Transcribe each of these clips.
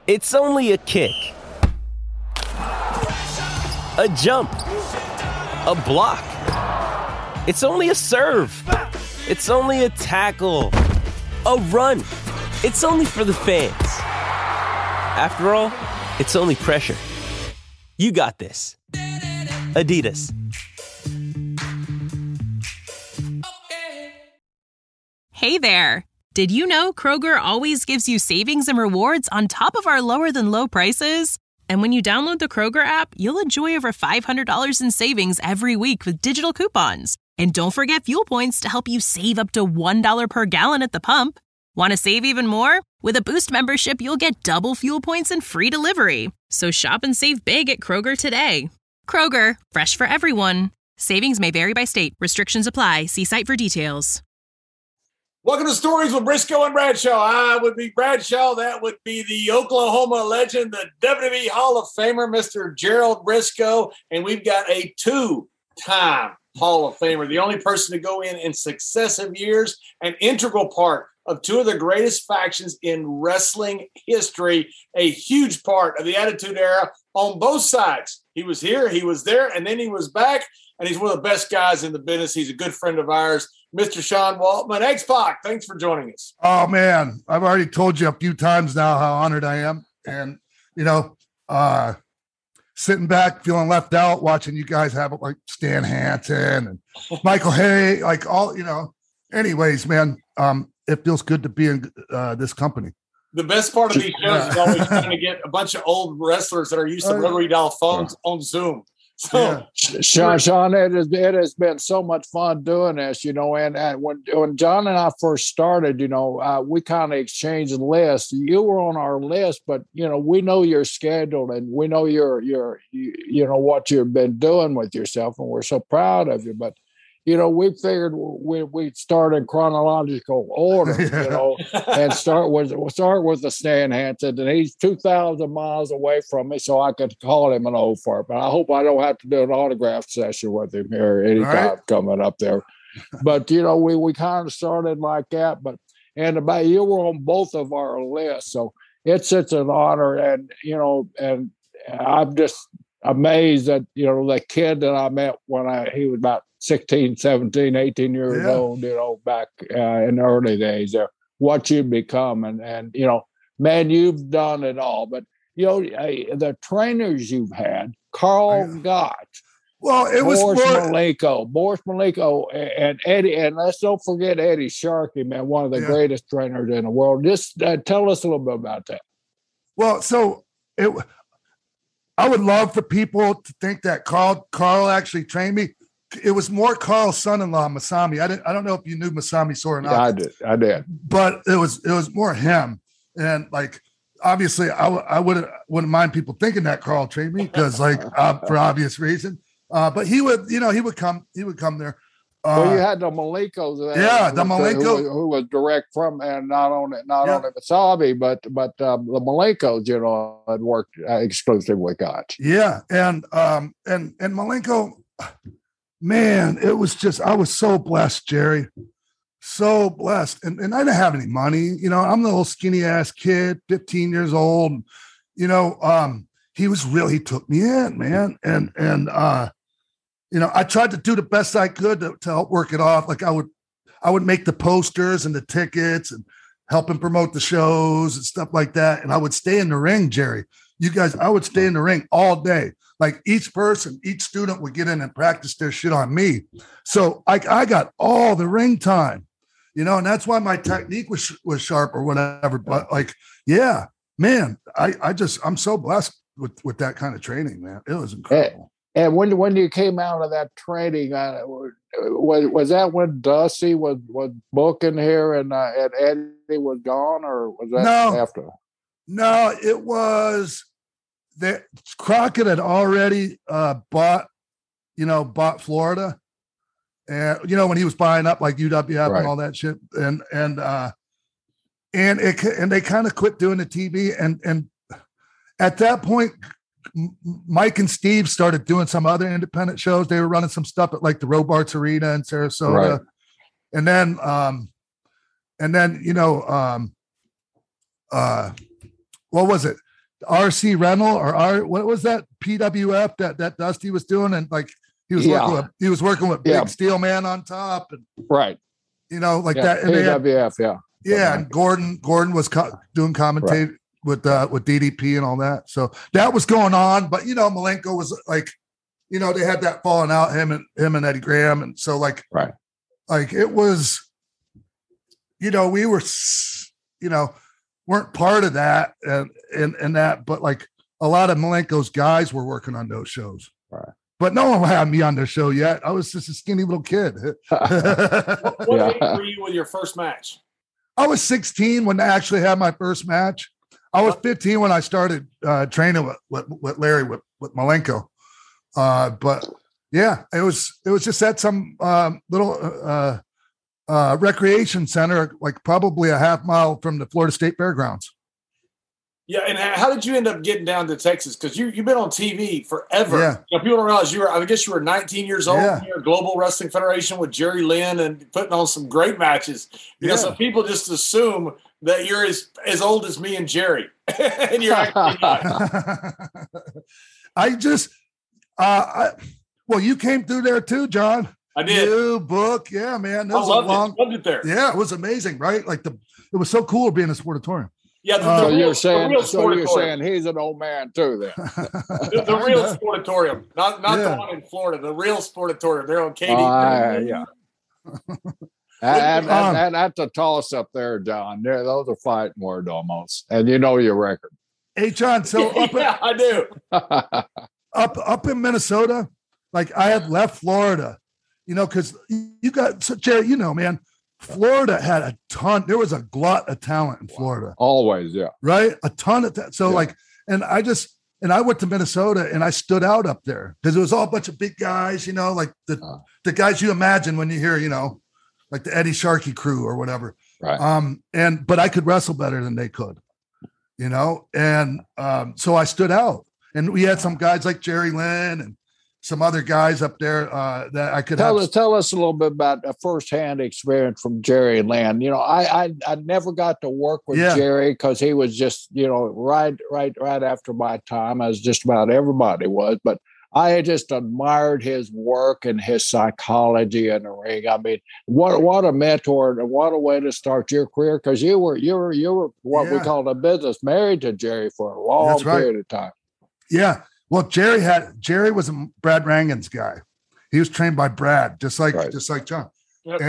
It's only a kick, a jump, a block. It's only a serve. It's only a tackle, a run. It's only for the fans. After all, it's only pressure. You got this. Adidas. Hey there. Did you know Kroger always gives you savings and rewards on top of our lower than low prices? And when you download the Kroger app, you'll enjoy over $500 in savings every week with digital coupons. And don't forget fuel points to help you save up to $1 per gallon at the pump. Want to save even more? With a Boost membership, you'll get double fuel points and free delivery. So shop and save big at Kroger today. Kroger, fresh for everyone. Savings may vary by state. Restrictions apply. See site for details. Welcome to Stories with Briscoe and Bradshaw. I would be Bradshaw. That would be the Oklahoma legend, the WWE Hall of Famer, Mr. Gerald Briscoe. And we've got a two-time Hall of Famer, the only person to go in successive years, an integral part of two of the greatest factions in wrestling history, a huge part of the Attitude Era on both sides. He was here, he was there, and then he was back, and he's one of the best guys in the business. He's a good friend of ours, Mr. Sean Waltman. X-Pac, thanks for joining us. Oh, man, I've already told you a few times now how honored I am. And, sitting back, feeling left out, watching you guys have it like Stan Hansen and Michael Hay, like all, anyways, man, it feels good to be in this company. The best part of these shows is always trying to get a bunch of old wrestlers that are used to rotary dial phones on Zoom. So, Sean, it has been so much fun doing this, and when John and I first started, we kind of exchanged lists. You were on our list, but we know your schedule and we know your what you've been doing with yourself, and we're so proud of you. But we figured we'd start in chronological order, and start with the Stan Hansen, and he's 2,000 miles away from me, so I could call him an old fart. But I hope I don't have to do an autograph session with him here anytime coming up there. But we kind of started like that. And about you were on both of our lists, so it's an honor, and and I'm just amazed that the kid that I met when he was about 16, 17, 18 years old, back in the early days there, what you've become. And man, you've done it all. But, the trainers you've had, Carl Gott, Boris Malenko, and Eddie, and let's don't forget Eddie Sharkey, man, one of the greatest trainers in the world. Just tell us a little bit about that. Well, so I would love for people to think that Carl actually trained me. It was more Carl's son-in-law, Masami. I don't know if you knew Masami Soa or not. Yeah, I did. But it was more him. And like, obviously I wouldn't mind people thinking that Carl trained me because for obvious reason. But he would come there. Well, you had the Malenkos there. Yeah, the Malenko who was direct from, and not only Masami, but the Malenkos, had worked exclusively with Gotch. Yeah, and Malenko, man, it was just, I was so blessed, Jerry. So blessed. And I didn't have any money. I'm the little skinny ass kid, 15 years old. He took me in, man. And I tried to do the best I could to help work it off. Like I would make the posters and the tickets and help him promote the shows and stuff like that. And I would stay in the ring, Jerry. I would stay in the ring all day. Like each student would get in and practice their shit on me. So I got all the ring time, and that's why my technique was sharp or whatever. But man, I'm so blessed with that kind of training, man. It was incredible. And when you came out of that training, was that when Dusty was booking here and Eddie was gone, or was that after? No, it was that Crockett had already bought Florida, and when he was buying up like UWF and all that shit, and they kind of quit doing the TV, and at that point, Mike and Steve started doing some other independent shows. They were running some stuff at like the Robarts Arena in Sarasota, and then what was it? RC rental or what was that PWF that Dusty was doing, and like he was working with Big Steel Man on top, and right, that. And PWF, and Gordon was doing commentate with DDP and all that. So that was going on, but Malenko was like, they had that falling out, him and Eddie Graham, and so like it was, we were, weren't part of that and that, but like a lot of Malenko's guys were working on those shows. Right. But no one had me on their show yet. I was just a skinny little kid. What age were you with your first match? I was 16 when I actually had my first match. I was 15 when I started training with Larry with Malenko. But yeah, it was just at some little recreation center, like probably a half mile from the Florida State Fairgrounds. Yeah, and how did you end up getting down to Texas? Because you've been on TV forever. Yeah. People don't realize I guess you were 19 years old. Yeah. You're Global Wrestling Federation with Jerry Lynn and putting on some great matches. So people just assume that you're as old as me and Jerry, and you're actually not. Well, you came through there too, John. I did. You book, yeah, man. I loved it there. Yeah, it was amazing, right? Like it was so cool being in a sportatorium. Yeah, so you're saying he's an old man too, then? the real sportatorium, not the one in Florida. The real sportatorium. They're on Katy. Yeah. and at the toss up there, John. Those are fighting words almost, and your record. Hey, John. So I do. up in Minnesota, like I had left Florida, because you got Jerry. Man. Florida had a ton. There was a glut of talent in Florida. Always, yeah. Right? A ton of that. So and I went to Minnesota and I stood out up there because it was all a bunch of big guys, like the guys you imagine when you hear, like the Eddie Sharkey crew or whatever. Right. But I could wrestle better than they could, and so I stood out. And we had some guys like Jerry Lynn and some other guys up there that I could tell us a little bit about a firsthand experience from Jerry Lynn. I never got to work with Jerry because he was just right after my time, as just about everybody was. But I just admired his work and his psychology in the ring. I mean, what a mentor and what a way to start your career, because you were what we call a business married to Jerry for a long period of time. Yeah. Well, Jerry was Brad Rangan's guy. He was trained by Brad, just like John. Yep.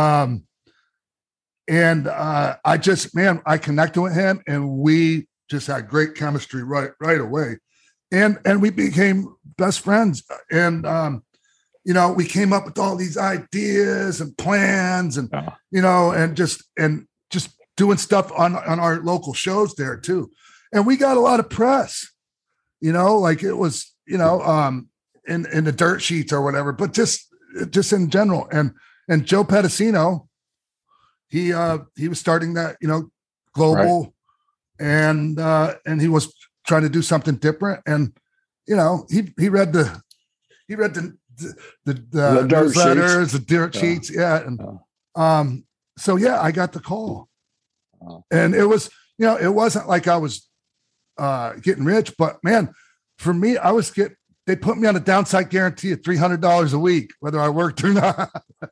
And I connected with him, and we just had great chemistry right away, and we became best friends. And we came up with all these ideas and plans, and and just doing stuff on our local shows there too. And we got a lot of press. Like it was, in the dirt sheets or whatever, but just in general. And Joe Pedicino, he was starting that, global, and he was trying to do something different. And, he read the newsletters, the dirt sheets. Yeah. And, I got the call, and it was, it wasn't like I was getting rich, but man, for me, they put me on a downside guarantee of $300 a week, whether I worked or not.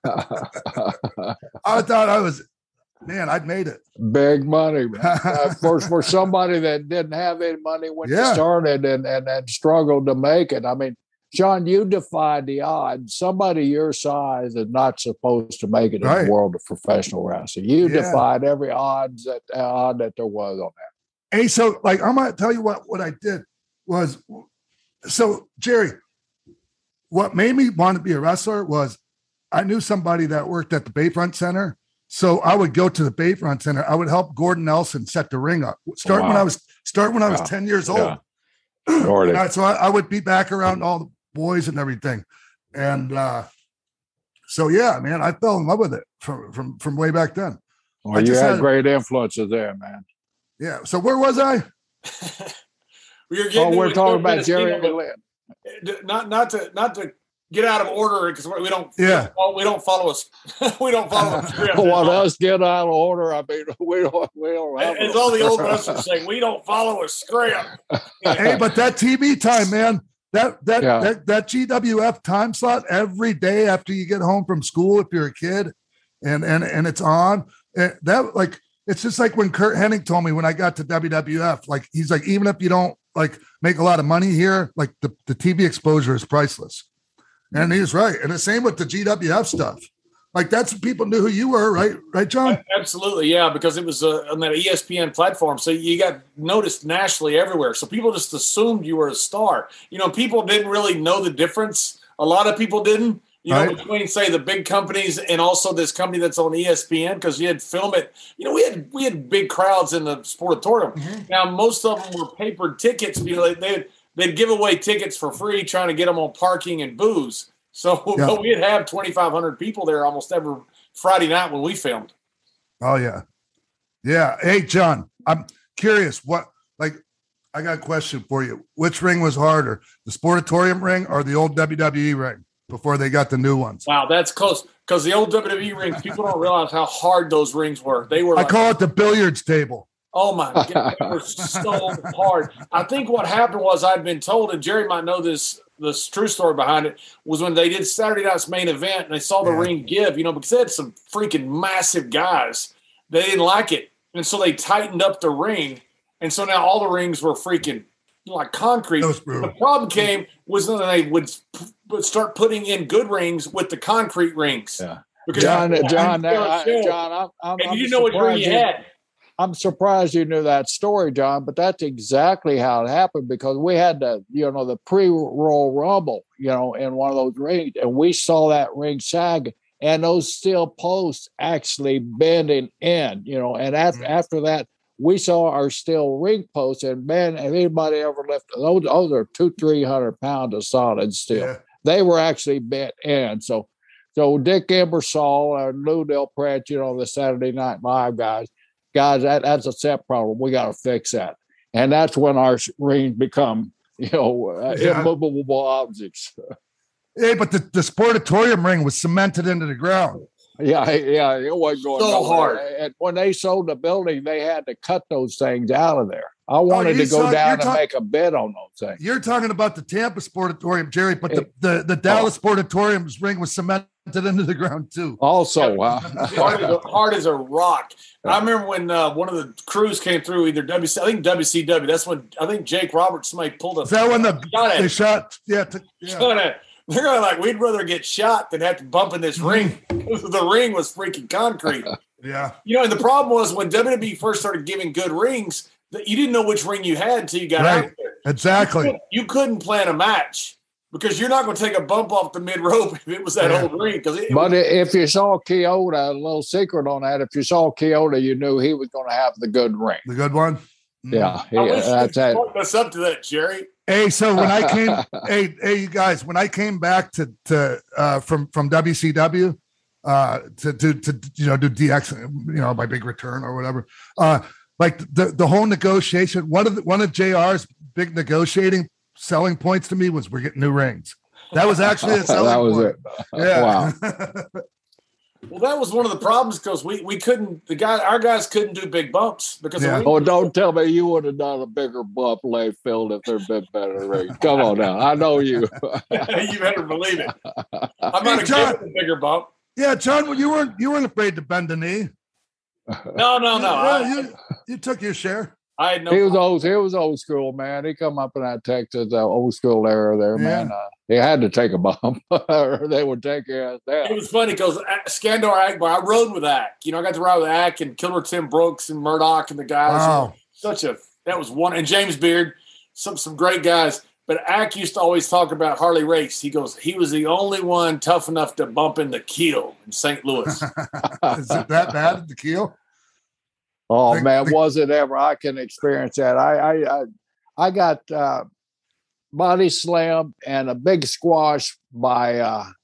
I thought I'd made it. Big money, man. For somebody that didn't have any money when you started and struggled to make it. I mean, John, you defied the odds. Somebody your size is not supposed to make it in the world of professional wrestling. You defied every odd that there was on that. Hey, so like I'm gonna tell you what I did was, so Jerry, what made me want to be a wrestler was I knew somebody that worked at the Bayfront Center. So I would go to the Bayfront Center. I would help Gordon Nelson set the ring up. Start when I was 10 years old. Yeah. So I would be back around all the boys and everything. And so yeah, man, I fell in love with it from way back then. Well, you had great influences there, man. Yeah. So where was I? We're talking about Jerry Lynn. Not to get out of order because we don't. Yeah. We don't follow us. We don't follow a script. What us get out of order? I mean, we don't have. As all the old wrestlers say, we don't follow a script. Hey, but that TV time, man. That GWF time slot every day after you get home from school, if you're a kid, and it's on. That like it's just like when Kurt Hennig told me when I got to WWF, like he's like, even if you don't like make a lot of money here, like the TV exposure is priceless. And he's right. And the same with the GWF stuff. Like that's when people knew who you were, right? Right, John? Absolutely, yeah, because it was on that ESPN platform. So you got noticed nationally everywhere. So people just assumed you were a star. You know, people didn't really know the difference. A lot of people didn't, between, say, the big companies and also this company that's on ESPN because you had film it. You know, we had big crowds in the Sportatorium. Mm-hmm. Now, most of them were papered tickets. You know, they'd give away tickets for free trying to get them on parking and booze. So we'd have 2,500 people there almost every Friday night when we filmed. Oh, yeah. Yeah. Hey, John, I'm curious I got a question for you. Which ring was harder, the Sportatorium ring or the old WWE ring before they got the new ones? Wow, that's close. Because the old WWE rings, people don't realize how hard those rings were. They were. I call it the billiards table. Oh, my God. They were so hard. I think what happened was I'd been told, and Jerry might know this true story behind it, was when they did Saturday night's main event and they saw the ring give, because they had some freaking massive guys. They didn't like it. And so they tightened up the ring. And so now all the rings were freaking like concrete. The problem came was when they would start putting in good rings with the concrete rings. Yeah. Because John, and you didn't know what ring you had. I'm surprised you knew that story, John, but that's exactly how it happened because we had the pre-Royal Rumble, in one of those rings, and we saw that ring sag and those steel posts actually bending in, and after that, we saw our steel ring posts, and man, if anybody ever lifted those are 200-300 pounds of solid steel. Yeah. They were actually bent in. So Dick Ebersol and Lou Del Prete, the Saturday Night Live guys, that's a set problem. We got to fix that. And that's when our rings become, immovable objects. Hey, but the Sportatorium ring was cemented into the ground. Yeah, it wasn't going so hard. And when they sold the building, they had to cut those things out of there. I wanted to go down and make a bid on those things. You're talking about the Tampa Sportatorium, Jerry, but the Dallas Sportatorium's ring was cemented into the ground too. Also, hard as a rock. I remember when one of the crews came through, either WCW. That's when I think Jake Roberts pulled up. Is that when they shot? Yeah. They're going like, we'd rather get shot than have to bump in this ring because the ring was freaking concrete. Yeah. And the problem was when WWE first started giving good rings, that you didn't know which ring you had until you got out there. Exactly. You couldn't plan a match because you're not going to take a bump off the mid rope if it was that old ring. But if you saw Kyoto, a little secret on that, if you saw Kyoto, you knew he was going to have the good ring. The good one? Yeah. That's it. Us up to that, Jerry. Hey, so when I came, hey, you guys, when I came back to from WCW to do DX, my big return or whatever, like the whole negotiation, one of JR's big negotiating selling points to me was we're getting new rings. That was actually a selling point. Yeah. Wow. Well, that was one of the problems because we couldn't. Our guys couldn't do big bumps because. Yeah. Don't tell me you would have done a bigger bump, Layfield, if there'd been better rings. Come on now, I know you. You better believe it. I might have given a bigger bump. Yeah, John, you weren't afraid to bend the knee. No. Yeah, you took your share. I had no. He was old school, man. He come up in that Texas old school era there, man. He had to take a bump, or they would take his ass down. It was funny because Skandor Akbar, I rode with Ak. I got to ride with Ak and Killer Tim Brooks and Murdoch and the guys. Wow. That was one, and James Beard, some great guys. But Ak used to always talk about Harley Race. He goes, he was the only one tough enough to bump in the keel in St. Louis. Is it that bad at the keel? Oh man, was it ever? I can experience that. I got body slam and a big squash by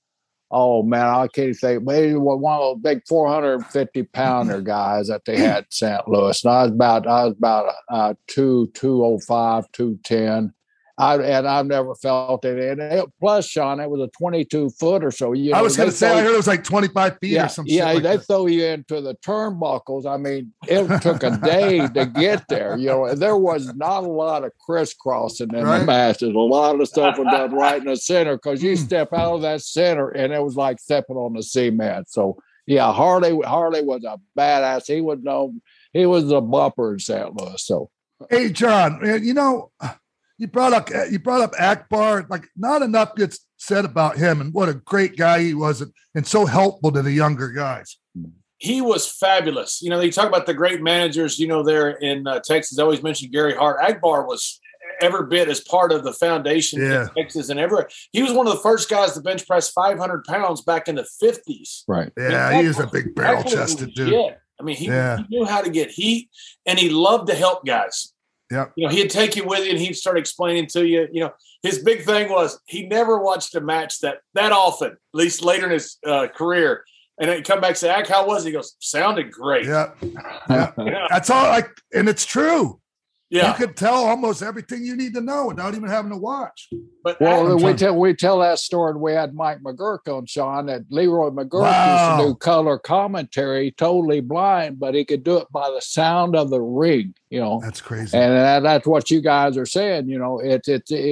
I can't think. Maybe one of those big 450-pounder guys that they had in St. Louis. And I was about 205, 210, I've never felt it. And plus, Sean, it was a 22-foot or so. You know, I was going to say, I heard it was like 25 feet or something. Yeah, like they that. throw you into the turnbuckles. I mean, it took a day to get there. You know, there was not a lot of crisscrossing in the matches. A lot of the stuff was done right in the center because you step out of that center and it was like stepping on the cement. So, yeah, Harley was a badass. He was the bumper in St. Louis. So, hey, John, man, you know, you brought up Akbar. Like, not enough gets said about him and what a great guy he was, and so helpful to the younger guys. He was fabulous. You know, they talk about the great managers, you know, there in Texas. I always mention Gary Hart. Akbar was every bit as part of the foundation in Texas and everywhere. He was one of the first guys to bench press 500 pounds back in the 50s. Right. Yeah, he is a big barrel-chested dude. I mean, he knew how to get heat, and he loved to help guys. Yeah. You know, he'd take you with you and he'd start explaining to you. You know, his big thing was he never watched a match that often, at least later in his career. And then he'd come back and say, Ak, how was it? He goes, sounded great. Yeah. That's all. And it's true. Yeah. You could tell almost everything you need to know without even having to watch. But we tell that story. We had Mike McGurk on, Sean, that Leroy McGurk used to do color commentary, totally blind, but he could do it by the sound of the ring. You know, that's crazy. And that's what you guys are saying. You know, it's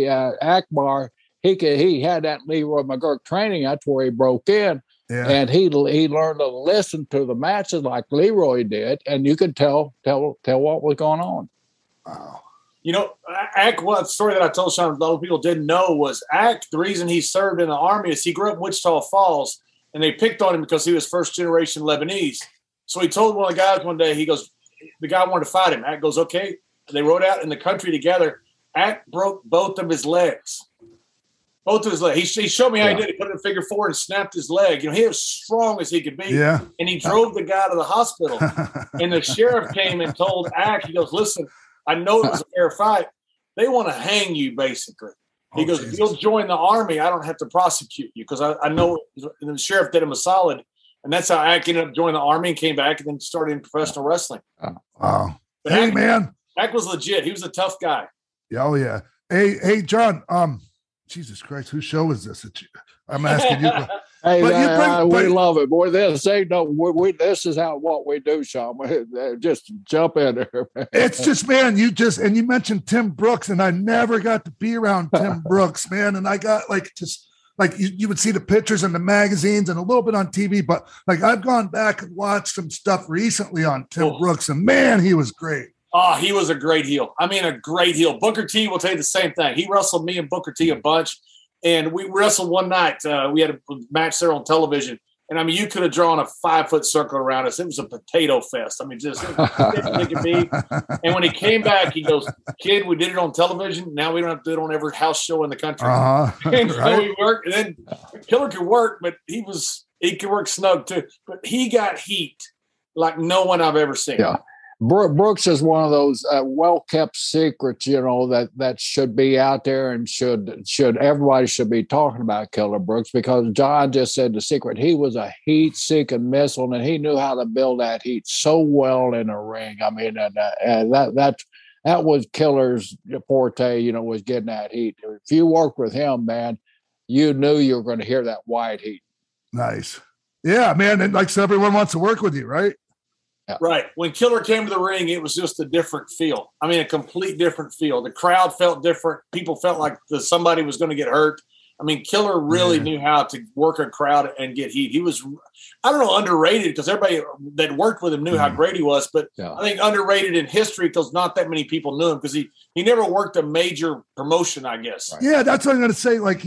Akbar. He had that Leroy McGurk training. That's where he broke in. Yeah. And he learned to listen to the matches like Leroy did, and you could tell what was going on. Wow. You know, the story that I told Sean, a lot of people didn't know was the reason he served in the Army is he grew up in Wichita Falls, and they picked on him because he was first-generation Lebanese. So he told one of the guys one day, he goes, the guy wanted to fight him. Ak goes, okay. They rode out in the country together. Ak broke both of his legs. Both of his legs. He showed me how he did it. He put it in a figure four and snapped his leg. You know, he was strong as he could be. Yeah. And he drove the guy to the hospital. And the sheriff came and told Ak, he goes, listen, I know it was a fair fight. They want to hang you, basically. He goes, Jesus. If you'll join the Army, I don't have to prosecute you because I know the sheriff did him a solid. And that's how Ak ended up joining the Army and came back and then started in professional wrestling. Wow. But hey, man. Ak was legit. He was a tough guy. Oh, yeah. Hey, John, Jesus Christ, whose show is this? I'm asking you. Hey, we love it, boy. This ain't this is what we do, Sean. Just jump in there. It's just, man, you mentioned Tim Brooks, and I never got to be around Tim Brooks, man. And I got you would see the pictures in the magazines and a little bit on TV, but like I've gone back and watched some stuff recently on Tim Brooks, and man, he was great. Oh, he was a great heel. I mean, a great heel. Booker T will tell you the same thing. He wrestled me and Booker T a bunch. And we wrestled one night. We had a match there on television. And, I mean, you could have drawn a 5-foot circle around us. It was a potato fest. I mean, just it could be. And when he came back, he goes, kid, we did it on television. Now we don't have to do it on every house show in the country. And so he worked. And then Killer could work, but he could work snug too. But he got heat like no one I've ever seen. Yeah. Brooks is one of those well-kept secrets, you know, that should be out there and should everybody should be talking about Killer Brooks, because John just said the secret. He was a heat-seeking missile, and he knew how to build that heat so well in a ring. I mean, and that was Killer's forte, you know, was getting that heat. If you worked with him, man, you knew you were going to hear that white heat. Nice. Yeah, man. And like, so everyone wants to work with you, right? Yeah. Right. When Killer came to the ring, it was just a different feel. I mean, a complete different feel. The crowd felt different. People felt like somebody was going to get hurt. I mean, Killer really knew how to work a crowd and get heat. He was, I don't know, underrated because everybody that worked with him knew how great he was. But I think underrated in history because not that many people knew him because he never worked a major promotion, I guess. Right. Yeah, that's what I'm going to say. Like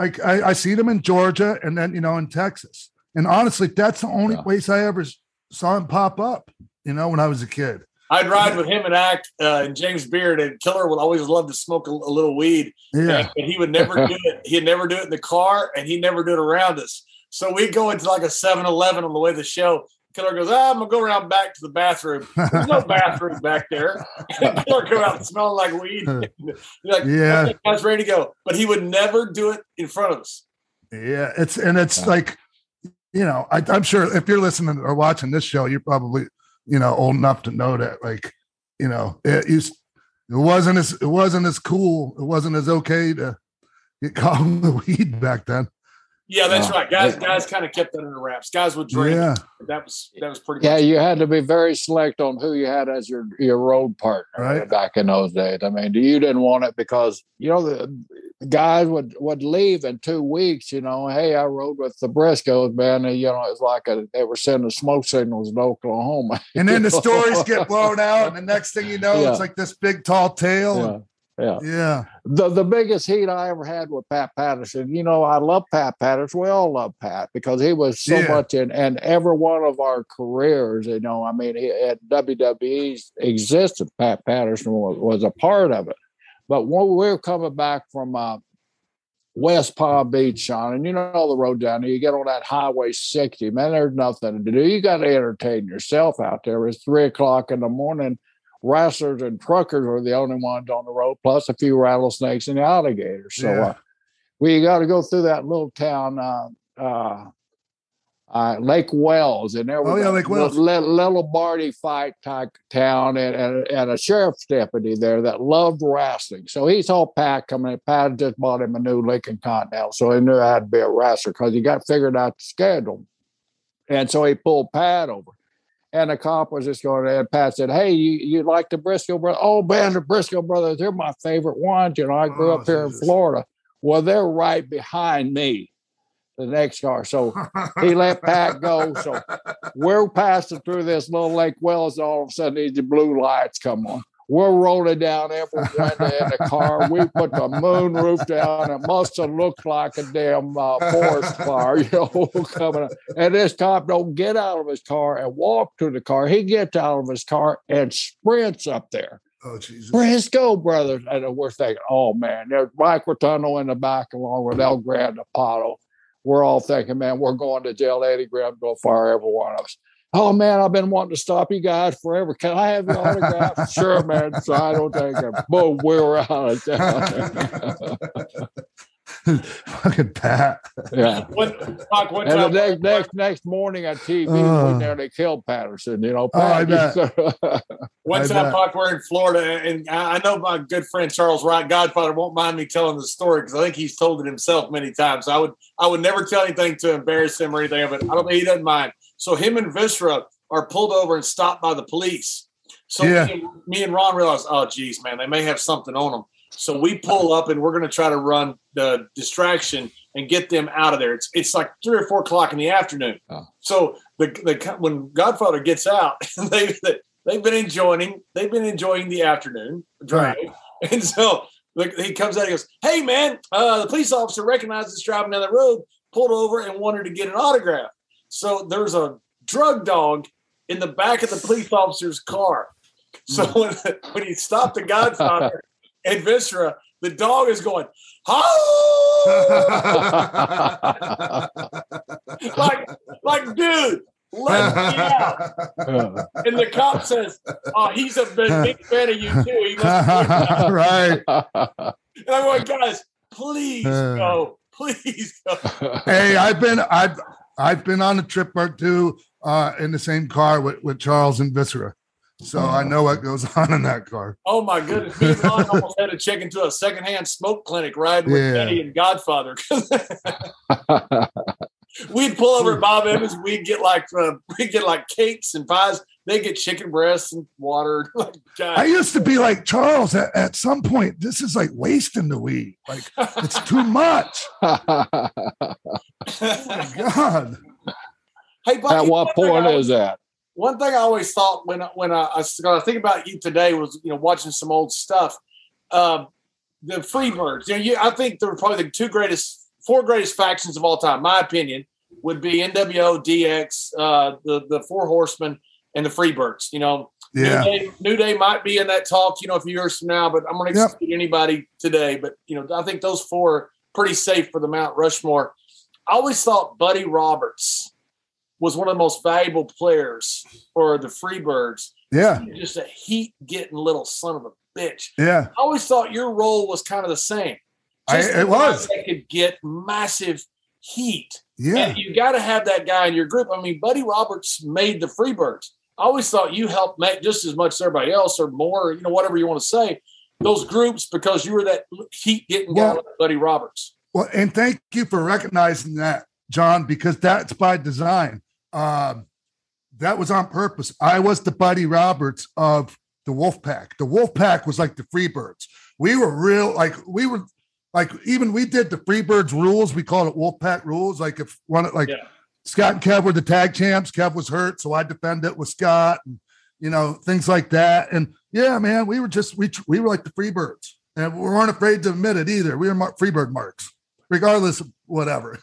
I see them in Georgia and then, you know, in Texas. And honestly, that's the only place I ever saw him pop up, you know, when I was a kid. I'd ride with him and Ak and James Beard, and Killer would always love to smoke a little weed. Yeah. And he would never do it. He'd never do it in the car, and he'd never do it around us. So we'd go into like a 7-Eleven on the way to the show. Killer goes, I'm going to go around back to the bathroom. There's no bathroom back there. Killer come out smelling like weed. You're like, okay, guy's ready to go. But he would never do it in front of us. Yeah. It's like, you know, I'm sure if you're listening or watching this show, you're probably, you know, old enough to know that, like, you know, it wasn't as cool. It wasn't as okay to get caught with the weed back then. Yeah, that's right. Guys kind of kept that under wraps. Guys would drink. Yeah. That was pretty Yeah, much. you had to be very select on who you had as your road partner Right. back in those days. I mean, you didn't want it because, the guys would leave in 2 weeks, hey, I rode with the Briscoes, man. And, it's like they were sending smoke signals in Oklahoma. And then the stories get blown out. And the next thing you know, it's like this big, tall tale. Yeah. The biggest heat I ever had with Pat Patterson, I love Pat Patterson. We all love Pat because he was so much in every one of our careers. He at WWE's existence, Pat Patterson was a part of it. But when we were coming back from West Palm Beach, Sean, and the road down there, you get on that Highway 60, man, there's nothing to do. You got to entertain yourself out there. It's 3:00 in the morning. Wrestlers and truckers were the only ones on the road, plus a few rattlesnakes and alligators. So we got to go through that little town, Lake Wells, and there was Lake Wells. little Barty fight type town, and a sheriff's deputy there that loved wrestling. So he saw Pat coming in. Pat just bought him a new Lincoln Continental, so he knew I had to be a wrestler because he got figured out the schedule. And so he pulled Pat over. And the cop was just going, and Pat said, "Hey, you like the Briscoe brothers?" "Oh, man, the Briscoe brothers, they're my favorite ones. I grew up here in Florida." "Well, they're right behind me, the next car." So he let Pat go. So we're passing through this little Lake Wells, and all of a sudden these blue lights come on. We're rolling down every window in the car. We put the moonroof down. It must have looked like a damn forest fire, coming up. And this cop don't get out of his car and walk to the car. He gets out of his car and sprints up there. Oh, Jesus. Briscoe brothers. And we're thinking, oh, man, there's Mike Rotundo in the back along with El Grande Apollo. We're all thinking, man, we're going to jail. Eddie Graham will fire every one of us. "Oh, man, I've been wanting to stop you guys forever. Can I have your autograph?" "Sure, man." So I don't take it. Boom, we were out of town. Fucking Pat. Yeah. One And time, the next morning on TV, we nearly killed Patterson. I bet. One time, Puck, we're in Florida, and I know my good friend Charles Wright, Godfather, won't mind me telling the story because I think he's told it himself many times. I would never tell anything to embarrass him or anything, but I don't think he doesn't mind. So him and Viscera are pulled over and stopped by the police. So me and Ron realized, oh, geez, man, they may have something on them. So we pull up and we're going to try to run the distraction and get them out of there. It's like 3 or 4 o'clock in the afternoon. Oh. So when Godfather gets out, they've been enjoying the afternoon drive, and so he comes out and goes, "Hey, man, the police officer recognized us driving down the road, pulled over, and wanted to get an autograph." So there's a drug dog in the back of the police officer's car. So when he stopped the Godfather and Viscera, the dog is going, "Oh!" like, dude, let me out. And the cop says, "Oh, he's a big fan of you too." He must Right. And I'm going, "Guys, please go. Please go." Hey, I've been on a trip or two in the same car with Charles and Viscera. So I know what goes on in that car. Oh my goodness. Me and Ron almost had to check into a secondhand smoke clinic riding with Eddie and Godfather. We'd pull over at Bob Evans. We'd get like cakes and pies. They get chicken breasts and water. I used to be like, Charles, at some point, this is like wasting the weed. Like, it's too much. Oh my God. Hey, Bucky, at what point is that? One thing I always thought when I think about you today was, watching some old stuff. The Freebirds. I think they're probably the four greatest factions of all time. My opinion would be NWO, DX, the Four Horsemen, and the Freebirds. New Day might be in that talk, a few years from now, but I'm going to exclude anybody today. But I think those four are pretty safe for the Mount Rushmore. I always thought Buddy Roberts was one of the most valuable players for the Freebirds. Yeah. Just a heat-getting little son of a bitch. Yeah. I always thought your role was kind of the same. It was. They could get massive heat. Yeah. And you got to have that guy in your group. I mean, Buddy Roberts made the Freebirds. I always thought you helped make just as much as everybody else or more, whatever you want to say. those groups because you were that heat getting guy like Buddy Roberts. Well, and thank you for recognizing that, John, because that's by design. That was on purpose. I was the Buddy Roberts of the Wolfpack. The Wolfpack was like the Freebirds. We were even we did the Freebirds rules. We called it Wolfpack rules. Like if one, Scott and Kev were the tag champs. Kev was hurt, so I defended with Scott, and things like that. And yeah, man, we were like the Freebirds, and we weren't afraid to admit it either. We were Freebird marks, regardless of whatever.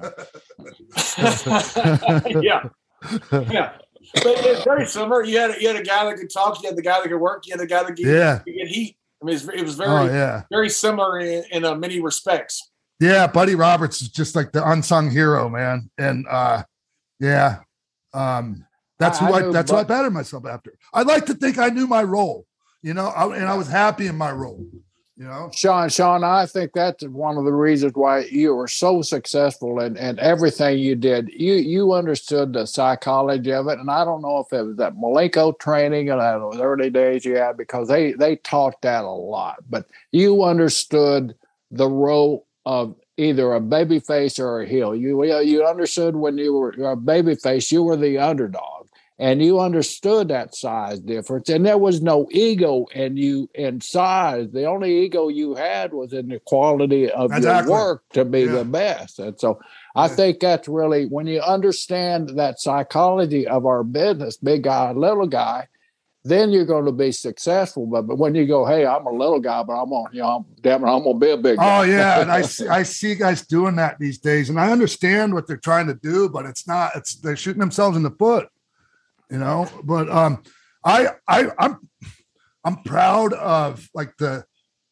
Yeah. But it's very similar. You had a guy that could talk. You had the guy that could work. You had the guy that could get heat. I mean, it was very similar in many respects. Yeah, Buddy Roberts is just like the unsung hero, man. And that's who I battered myself after. I like to think I knew my role, and I was happy in my role. Sean, I think that's one of the reasons why you were so successful and everything you did. You understood the psychology of it, and I don't know if it was that Malenko training in those early days you had, because they taught that a lot. But you understood the role of either a baby face or a heel. You understood when you were a baby face, you were the underdog. And you understood that size difference, and there was no ego in you in size. The only ego you had was in the quality of your work to be the best. And so I think that's really, when you understand that psychology of our business, big guy, little guy, then you're going to be successful. But when you go, hey, I'm a little guy, but I'm going to be a big guy. Oh yeah, and I see guys doing that these days, and I understand what they're trying to do, but they're shooting themselves in the foot. But I'm proud of like the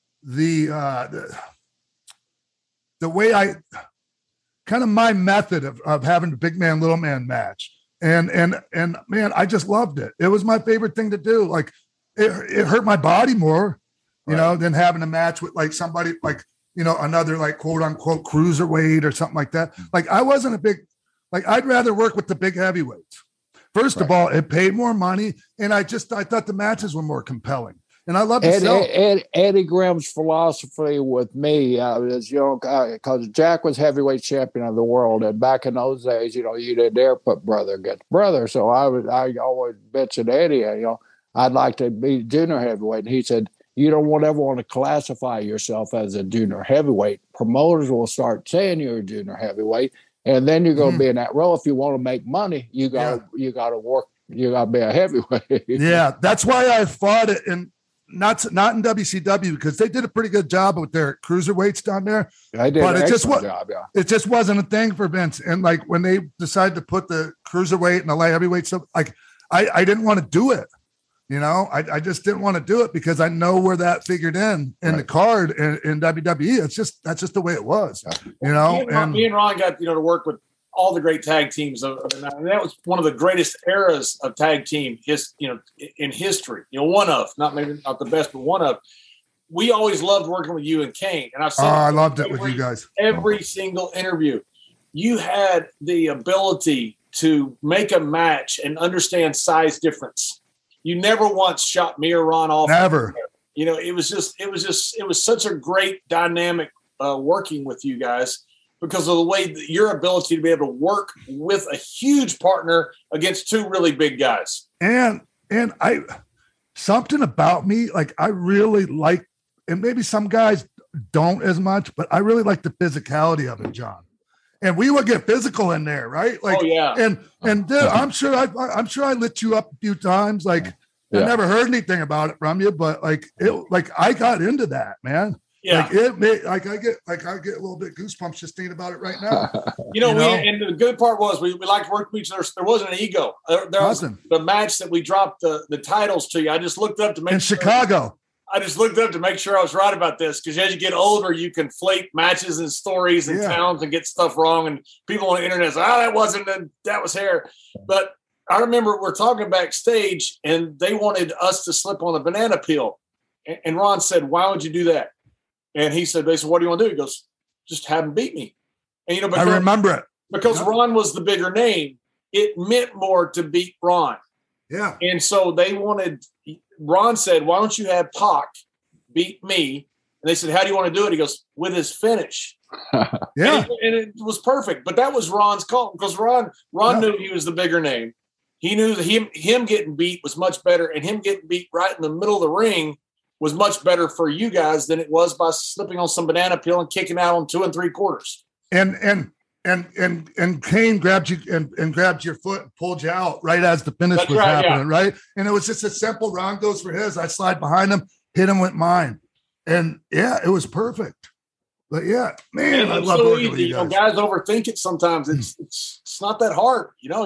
way I kind of my method of having the big man, little man match. And man, I just loved it. It was my favorite thing to do. Like it hurt my body more, than having a match with like somebody like, another like quote unquote cruiserweight or something like that. Like I wasn't I'd rather work with the big heavyweights. First of all, it paid more money, and I thought the matches were more compelling, and I love Eddie Grimm's philosophy with me is, because Jack was heavyweight champion of the world, and back in those days, you didn't dare put brother against brother. So I always mentioned Eddie, I'd like to be junior heavyweight, and he said, you don't ever want to classify yourself as a junior heavyweight. Promoters will start saying you're a junior heavyweight. And then you're going to be in that role. If you want to make money, you got to work. You got to be a heavyweight. Yeah, that's why I fought it, and not in WCW, because they did a pretty good job with their cruiserweights down there. I did, but it just wasn't a thing for Vince. And like when they decided to put the cruiserweight and the light heavyweight stuff, like I didn't want to do it. I just didn't want to do it because I know where that figured in the card in WWE. That's just the way it was, Me and Ron got, to work with all the great tag teams of the night. And that was one of the greatest eras of tag team in history. One of, maybe not the best, but one of. We always loved working with you and Kane. And I loved it with you guys. Every single interview. You had the ability to make a match and understand size difference. You never once shot me or Ron off. Never. It was such a great dynamic working with you guys because of the way that your ability to be able to work with a huge partner against two really big guys. And something about me, like I really like, and maybe some guys don't as much, but I really like the physicality of it, John. And we would get physical in there, right? Like, oh yeah. And dude, I'm sure I lit you up a few times. Like, I never heard anything about it from you, but like I got into that, man. Yeah. I get a little bit goosebumps just thinking about it right now. And the good part was we liked working with each other. There wasn't an ego. There was the match that we dropped the titles to you. I just looked up to make in Chicago. I just looked up to make sure I was right about this, because as you get older, you conflate matches and stories and towns and get stuff wrong. And people on the internet say, that was hair. But I remember we're talking backstage, and they wanted us to slip on the banana peel. And Ron said, "Why would you do that?" And they said, "What do you want to do?" He goes, "Just have him beat me." And because, I remember it because Ron was the bigger name. It meant more to beat Ron. Yeah. And so they wanted. Ron said, "Why don't you have Pac beat me. And they said, how do you want to do it? He goes, with his finish. Yeah. And it was perfect. But that was Ron's call because Ron knew he was the bigger name. He knew that him getting beat was much better, and him getting beat right in the middle of the ring was much better for you guys than it was by slipping on some banana peel and kicking out on 2 3/4. And Kane grabbed you and grabbed your foot and pulled you out right as the finish was happening, right? And it was just a simple Ron goes for his. I slide behind him, hit him with mine. And yeah, it was perfect. But yeah, man, I love so working with you guys. Guys overthink it sometimes. It's not that hard,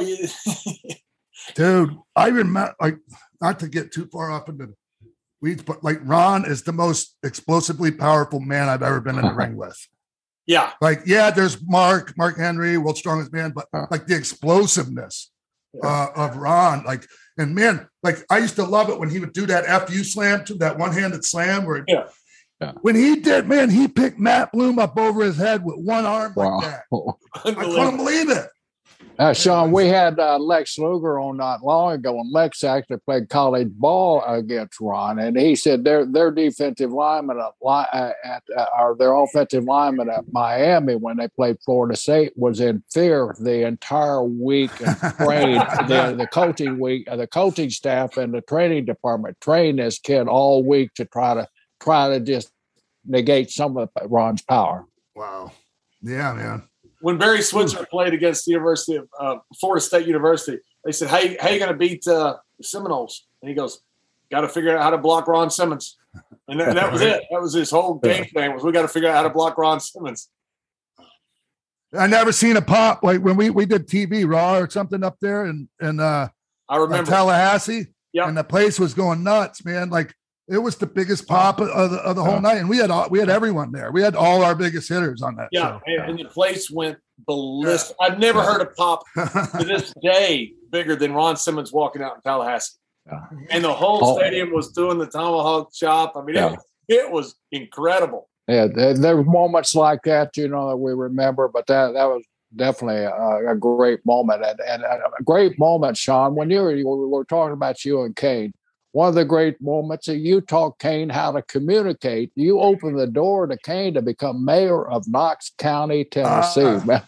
Dude, I remember, like, not to get too far off into the weeds, but like Ron is the most explosively powerful man I've ever been in the ring with. Yeah. Like, yeah, there's Mark Henry, world's strongest man, but like the explosiveness of Ron, like, and man, like I used to love it when he would do that FU slam, to that one-handed slam where when he did, man, he picked Matt Bloom up over his head with one arm like that. I couldn't believe it. Sean, we had Lex Luger on not long ago, and Lex actually played college ball against Ron, and he said their defensive lineman or their offensive lineman at Miami when they played Florida State was in fear the entire week and trained the coaching staff and the training department trained this kid all week to try to just negate some of Ron's power. Wow. Yeah, man. When Barry Switzer played against the University of Florida State University, they said, how you going to beat the Seminoles? And he goes, got to figure out how to block Ron Simmons. And that was it. That was his whole game plan was we got to figure out how to block Ron Simmons. I never seen a pop like when we did TV Raw or something up there in I remember Tallahassee. Yeah. And the place was going nuts, man. Like it was the biggest pop of the whole night. And we had everyone there. We had all our biggest hitters on that show. And the place went ballistic. I've never heard a pop to this day bigger than Ron Simmons walking out in Tallahassee. And the whole stadium was doing the tomahawk chop. I mean, it was incredible. Yeah, there were moments like that, that we remember, but that was definitely a great moment. And a great moment, Sean, when we were talking about you and Kane. One of the great moments that you taught Kane how to communicate. You opened the door to Kane to become mayor of Knox County, Tennessee.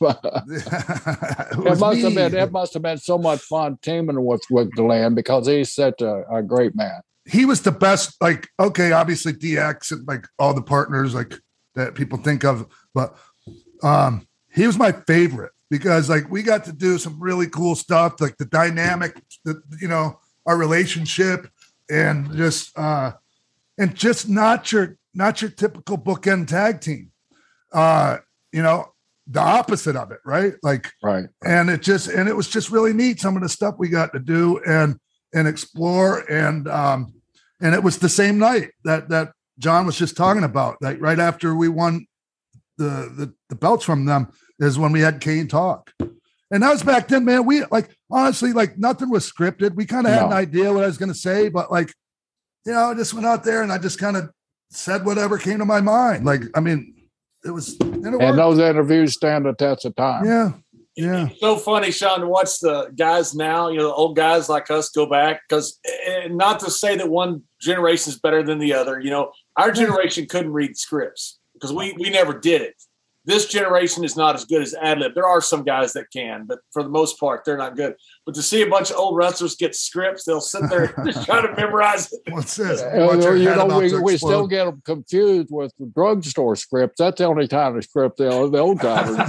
It must have been so much fun teaming with Glenn because he's such a great man. He was the best. Like, okay, obviously DX and like all the partners like that people think of, but he was my favorite because like we got to do some really cool stuff, like the dynamic, our relationship. And just not your typical bookend tag team, the opposite of it, right? Like, right. And it was just really neat. Some of the stuff we got to do and explore, and it was the same night that John was just talking about. Like right after we won the belts from them is when we had Kane talk. And that was back then, man. We honestly, nothing was scripted. We kind of had an idea what I was going to say, but I just went out there and I just kind of said whatever came to my mind. Like, I mean, it was, and those interviews stand the test of time. Yeah. Yeah. It's so funny, Sean, to watch the guys now, the old guys like us go back because not to say that one generation is better than the other. Our generation couldn't read scripts because we never did it. This generation is not as good as ad-lib. There are some guys that can, but for the most part, they're not good. But to see a bunch of old wrestlers get scripts, they'll sit there and just try to memorize it. What's this? We still get them confused with the drugstore scripts. That's the only time the script the old timers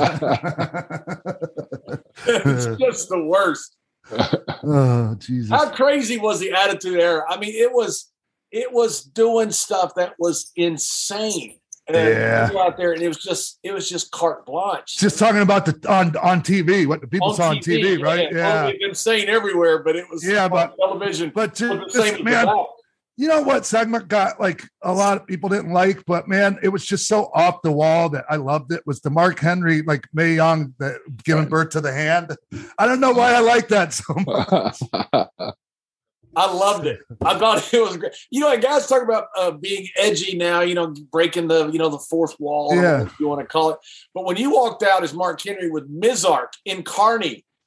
got. It's just the worst. Oh, Jesus. How crazy was the Attitude Era? I mean, it was doing stuff that was insane. And out there, and it was just carte blanche. Just talking about on TV, what the people saw on TV, right? Yeah, it's insane everywhere, but it was on television. But man, you know what segment got like a lot of people didn't like, but man, it was just so off the wall that I loved it. Was the Mark Henry like Mae Young that giving birth to the hand? I don't know why I like that so much. I loved it. I thought it was great. And guys talk about being edgy now, breaking the fourth wall, or whatever you want to call it. But when you walked out as Mark Henry with Mizark in Carney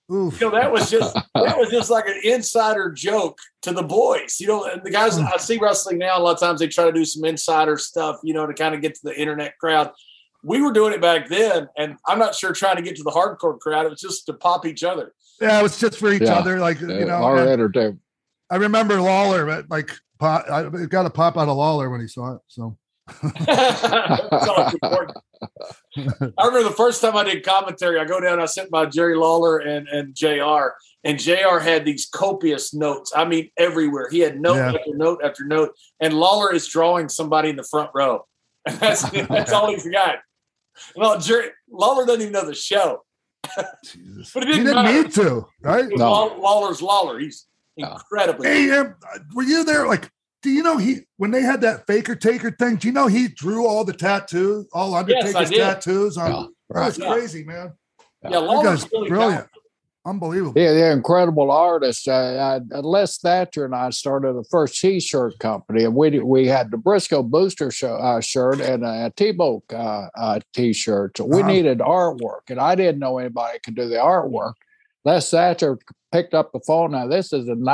Oof. That was just like an insider joke to the boys. And the guys I see wrestling now, a lot of times they try to do some insider stuff, to kind of get to the internet crowd. We were doing it back then, and I'm not sure trying to get to the hardcore crowd. It was just to pop each other. Yeah, it was just for each other, our entertainment. I remember Lawler, I got a pop out of Lawler when he saw it. So that's always important. I remember the first time I did commentary, I go down, I sent by Jerry Lawler and JR, and JR had these copious notes. I mean, everywhere. He had note after note after note, and Lawler is drawing somebody in the front row. And that's all he's got. Well, Lawler doesn't even know the show. But it didn't need to, right? No. Lawler's Lawler. He's incredibly. Hey, were you there? Do you know when they had that Faker Taker thing? Do you know he drew all the tattoos, all Undertaker's tattoos on? That was crazy, man. Yeah, Lawler's really brilliant. talented. Unbelievable. Yeah, they're incredible artists. Les Thatcher and I started the first T-shirt company, and we had the Briscoe Booster shirt and a T-Bow T-shirt. So we needed artwork, and I didn't know anybody could do the artwork. Les Thatcher picked up the phone. Now, this is in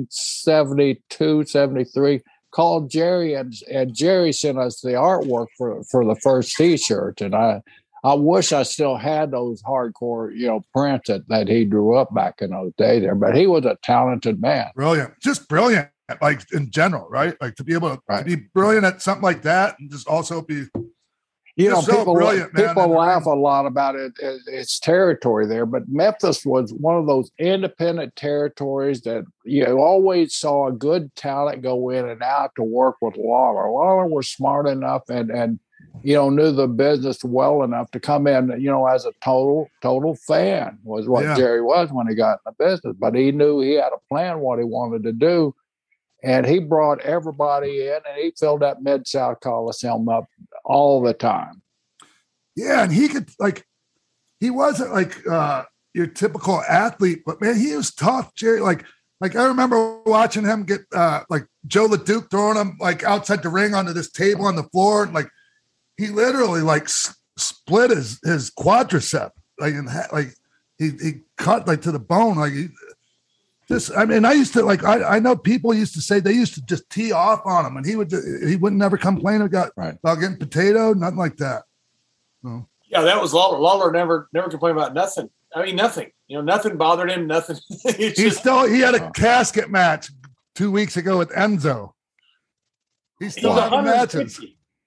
1972, 73. Called Jerry, and Jerry sent us the artwork for the first T-shirt, and I wish I still had those hardcore, prints that he drew up back in those days there. But he was a talented man. Brilliant. Just brilliant, in general, right? to be able to be brilliant at something like that and just also be people brilliant, man. People laugh a lot about its territory there, but Memphis was one of those independent territories that you always saw a good talent go in and out to work with Lawler. Lawler was smart enough and knew the business well enough to come in, as a total fan was what Jerry was when he got in the business. But he knew he had a plan what he wanted to do. And he brought everybody in, and he filled that Mid-South Coliseum up all the time. Yeah, and he could, he wasn't your typical athlete, but man, he was tough, Jerry. Like I remember watching him get Joe LeDuc throwing him outside the ring onto this table on the floor, and he literally split his quadricep, he cut to the bone, I used to I know people used to say they used to just tee off on him, and he wouldn't never complain about getting potato, nothing like that. No. Yeah, that was Lawler. Lawler never complained about nothing. I mean, nothing. Nothing bothered him. Nothing. He had a casket match 2 weeks ago with Enzo. He's still having matches.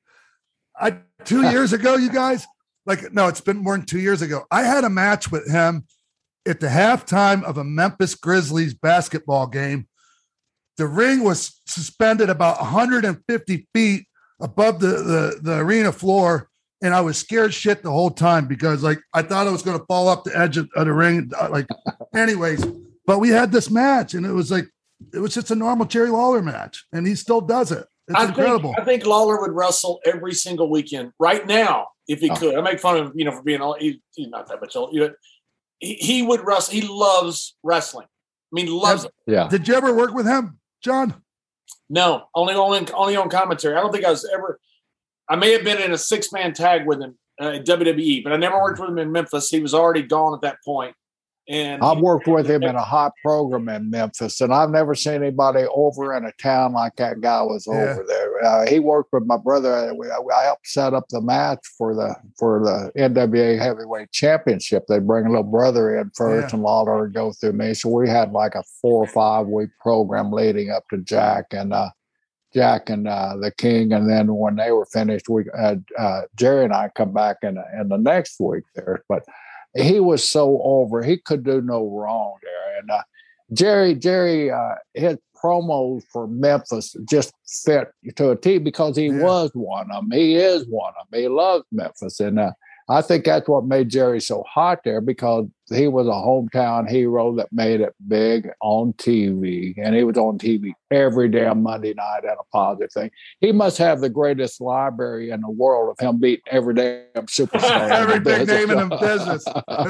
2 years ago, you guys, no, it's been more than 2 years ago. I had a match with him at the halftime of a Memphis Grizzlies basketball game. The ring was suspended about 150 feet above the arena floor, and I was scared shit the whole time because I thought I was going to fall up the edge of the ring. Anyways, but we had this match, and it was just a normal Jerry Lawler match, and he still does it. It's incredible. I think Lawler would wrestle every single weekend right now if he could. I make fun of him, for being old. He's not that much old. He would wrestle. He loves wrestling. I mean, loves it. Yeah. Did you ever work with him, John? No, only on commentary. I don't think I was ever. I may have been in a 6-man tag with him at WWE, but I never worked with him in Memphis. He was already gone at that point. And I worked with him in a hot program in Memphis, and I've never seen anybody over in a town like that guy was over there. He worked with my brother. I helped set up the match for the NWA Heavyweight Championship. They bring a little brother in first, and Lawler would go through me. So we had a 4 or 5 week program leading up to Jack and the King, and then when they were finished, we Jerry and I come back in the next week there, but. He was so over. He could do no wrong there. And Jerry, his promos for Memphis just fit to a T because he was one of them. He is one of them. He loves Memphis. And I think that's what made Jerry so hot there because he was a hometown hero that made it big on TV. And he was on TV every damn Monday night at a positive thing. He must have the greatest library in the world of him beating every damn superstar. Every big name in the business.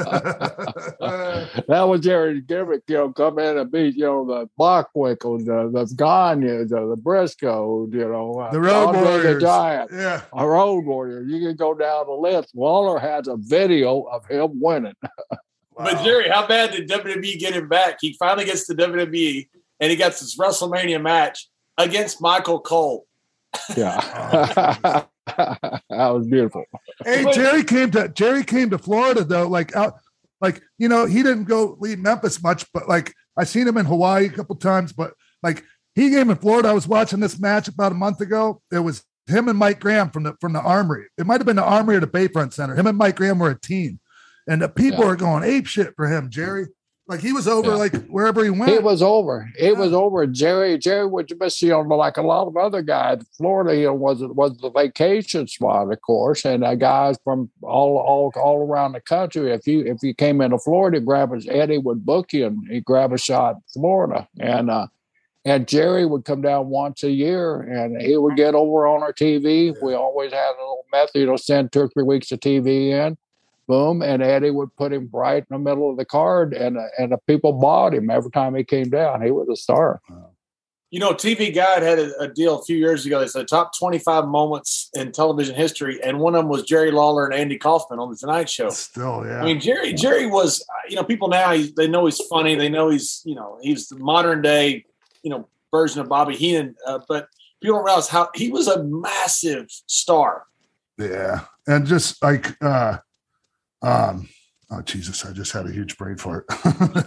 That was Jerry's gimmick, come in and beat, the Bockwinkel, the Gagnes, the Briscoe, the Road Warriors. The Giant. Yeah. A Road Warrior. You can go down the list. Lawler has a video of him winning. But Jerry, how bad did WWE get him back? He finally gets to WWE, and he got this WrestleMania match against Michael Cole. Yeah. That was beautiful. Hey, Jerry came to Florida though. He didn't go lead Memphis much, but like I seen him in Hawaii a couple times. But like he came in Florida. I was watching this match about a month ago. It was him and Mike Graham from the Armory. It might have been the Armory or the Bayfront Center. Him and Mike Graham were a team, and the people are going ape shit for him, Jerry. Like he was over, like wherever he went. It was over. It was over. Jerry was just, like a lot of other guys. Florida, was the vacation spot, of course, and guys from all around the country. If you came into Florida, Eddie would book you and he'd grab a shot in Florida, and Jerry would come down once a year and he would get over on our TV. We always had a little method, send 2 or 3 weeks of TV in. Boom, and Eddie would put him right in the middle of the card, and the people bought him every time he came down. He was a star. TV Guide had a deal a few years ago. They said top 25 moments in television history, and one of them was Jerry Lawler and Andy Kaufman on the Tonight Show. Still, yeah. I mean, Jerry was, people now they know he's funny. They know he's the modern day, version of Bobby Heenan. But people don't realize how he was a massive star. Yeah, and just like. Oh Jesus! I just had a huge brain fart. But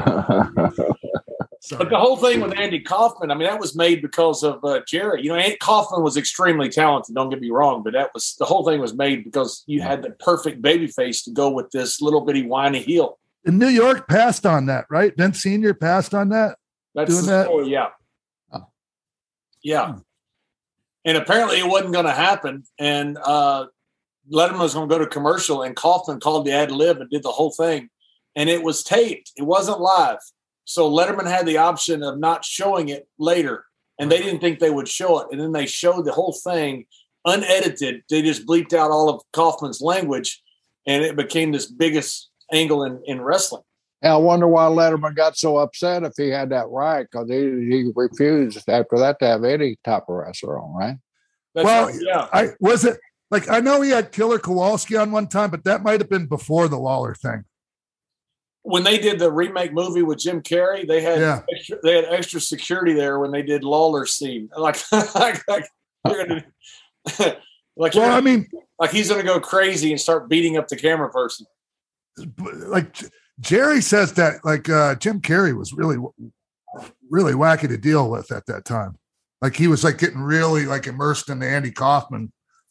the whole thing with Andy Kaufman, I mean, that was made because of Jerry. Andy Kaufman was extremely talented. Don't get me wrong, but the whole thing was made because you had the perfect baby face to go with this little bitty whiny heel. And New York passed on that, right? Vince Senior passed on that. That's doing the story, yeah. Yeah, and apparently it wasn't going to happen, and. Letterman was going to go to commercial, and Kaufman called the ad lib and did the whole thing. And it was taped. It wasn't live. So Letterman had the option of not showing it later, and they didn't think they would show it. And then they showed the whole thing unedited. They just bleeped out all of Kaufman's language, and it became this biggest angle in wrestling. And I wonder why Letterman got so upset if he had that right, because he refused after that to have any type of wrestler on, right? I know he had Killer Kowalski on one time, but that might have been before the Lawler thing. When they did the remake movie with Jim Carrey, they had extra security there when they did Lawler's scene. Like he's going to go crazy and start beating up the camera person. Like Jerry says that Jim Carrey was really, really wacky to deal with at that time. Like he was like getting really like immersed in the Andy Kaufman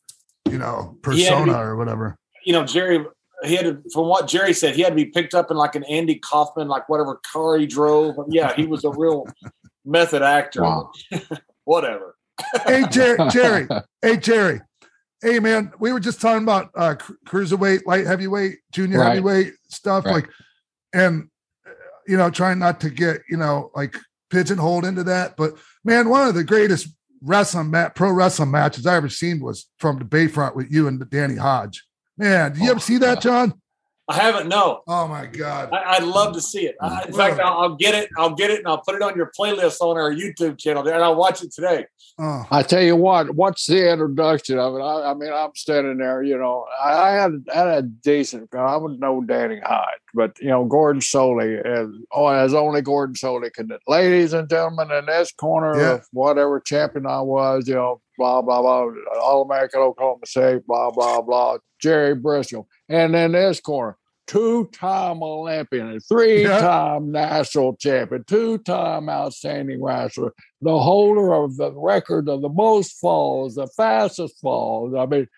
persona or whatever. Jerry, he had to, from what Jerry said, he had to be picked up in like an Andy Kaufman, like whatever car he drove. Yeah, he was a real method actor. Wow. Whatever. Hey, Jerry. Hey, Jerry. Hey, man, we were just talking about cruiserweight, light heavyweight, junior heavyweight stuff. Right. And trying not to get, pigeonholed into that. But, man, one of the greatest pro wrestling matches I ever seen was from the Bayfront with you and Danny Hodge. Man, did you ever see that, John? I haven't. No. Oh my God. I'd love to see it. In fact, I'll get it. And I'll put it on your playlist on our YouTube channel there, and I'll watch it today. Oh. I tell you what, what's the introduction of it? I mean, I'm standing there, I had a decent, I wouldn't know Danny Hodge, but, Gordon Soley, as only Gordon Soley can do. Ladies and gentlemen, in this corner of whatever champion I was, blah, blah, blah, All-American Oklahoma State, blah, blah, blah, Jerry Briscoe. And in this corner, 2-time Olympian, 3-time national champion, 2-time outstanding wrestler, the holder of the record of the most falls, the fastest falls. I mean,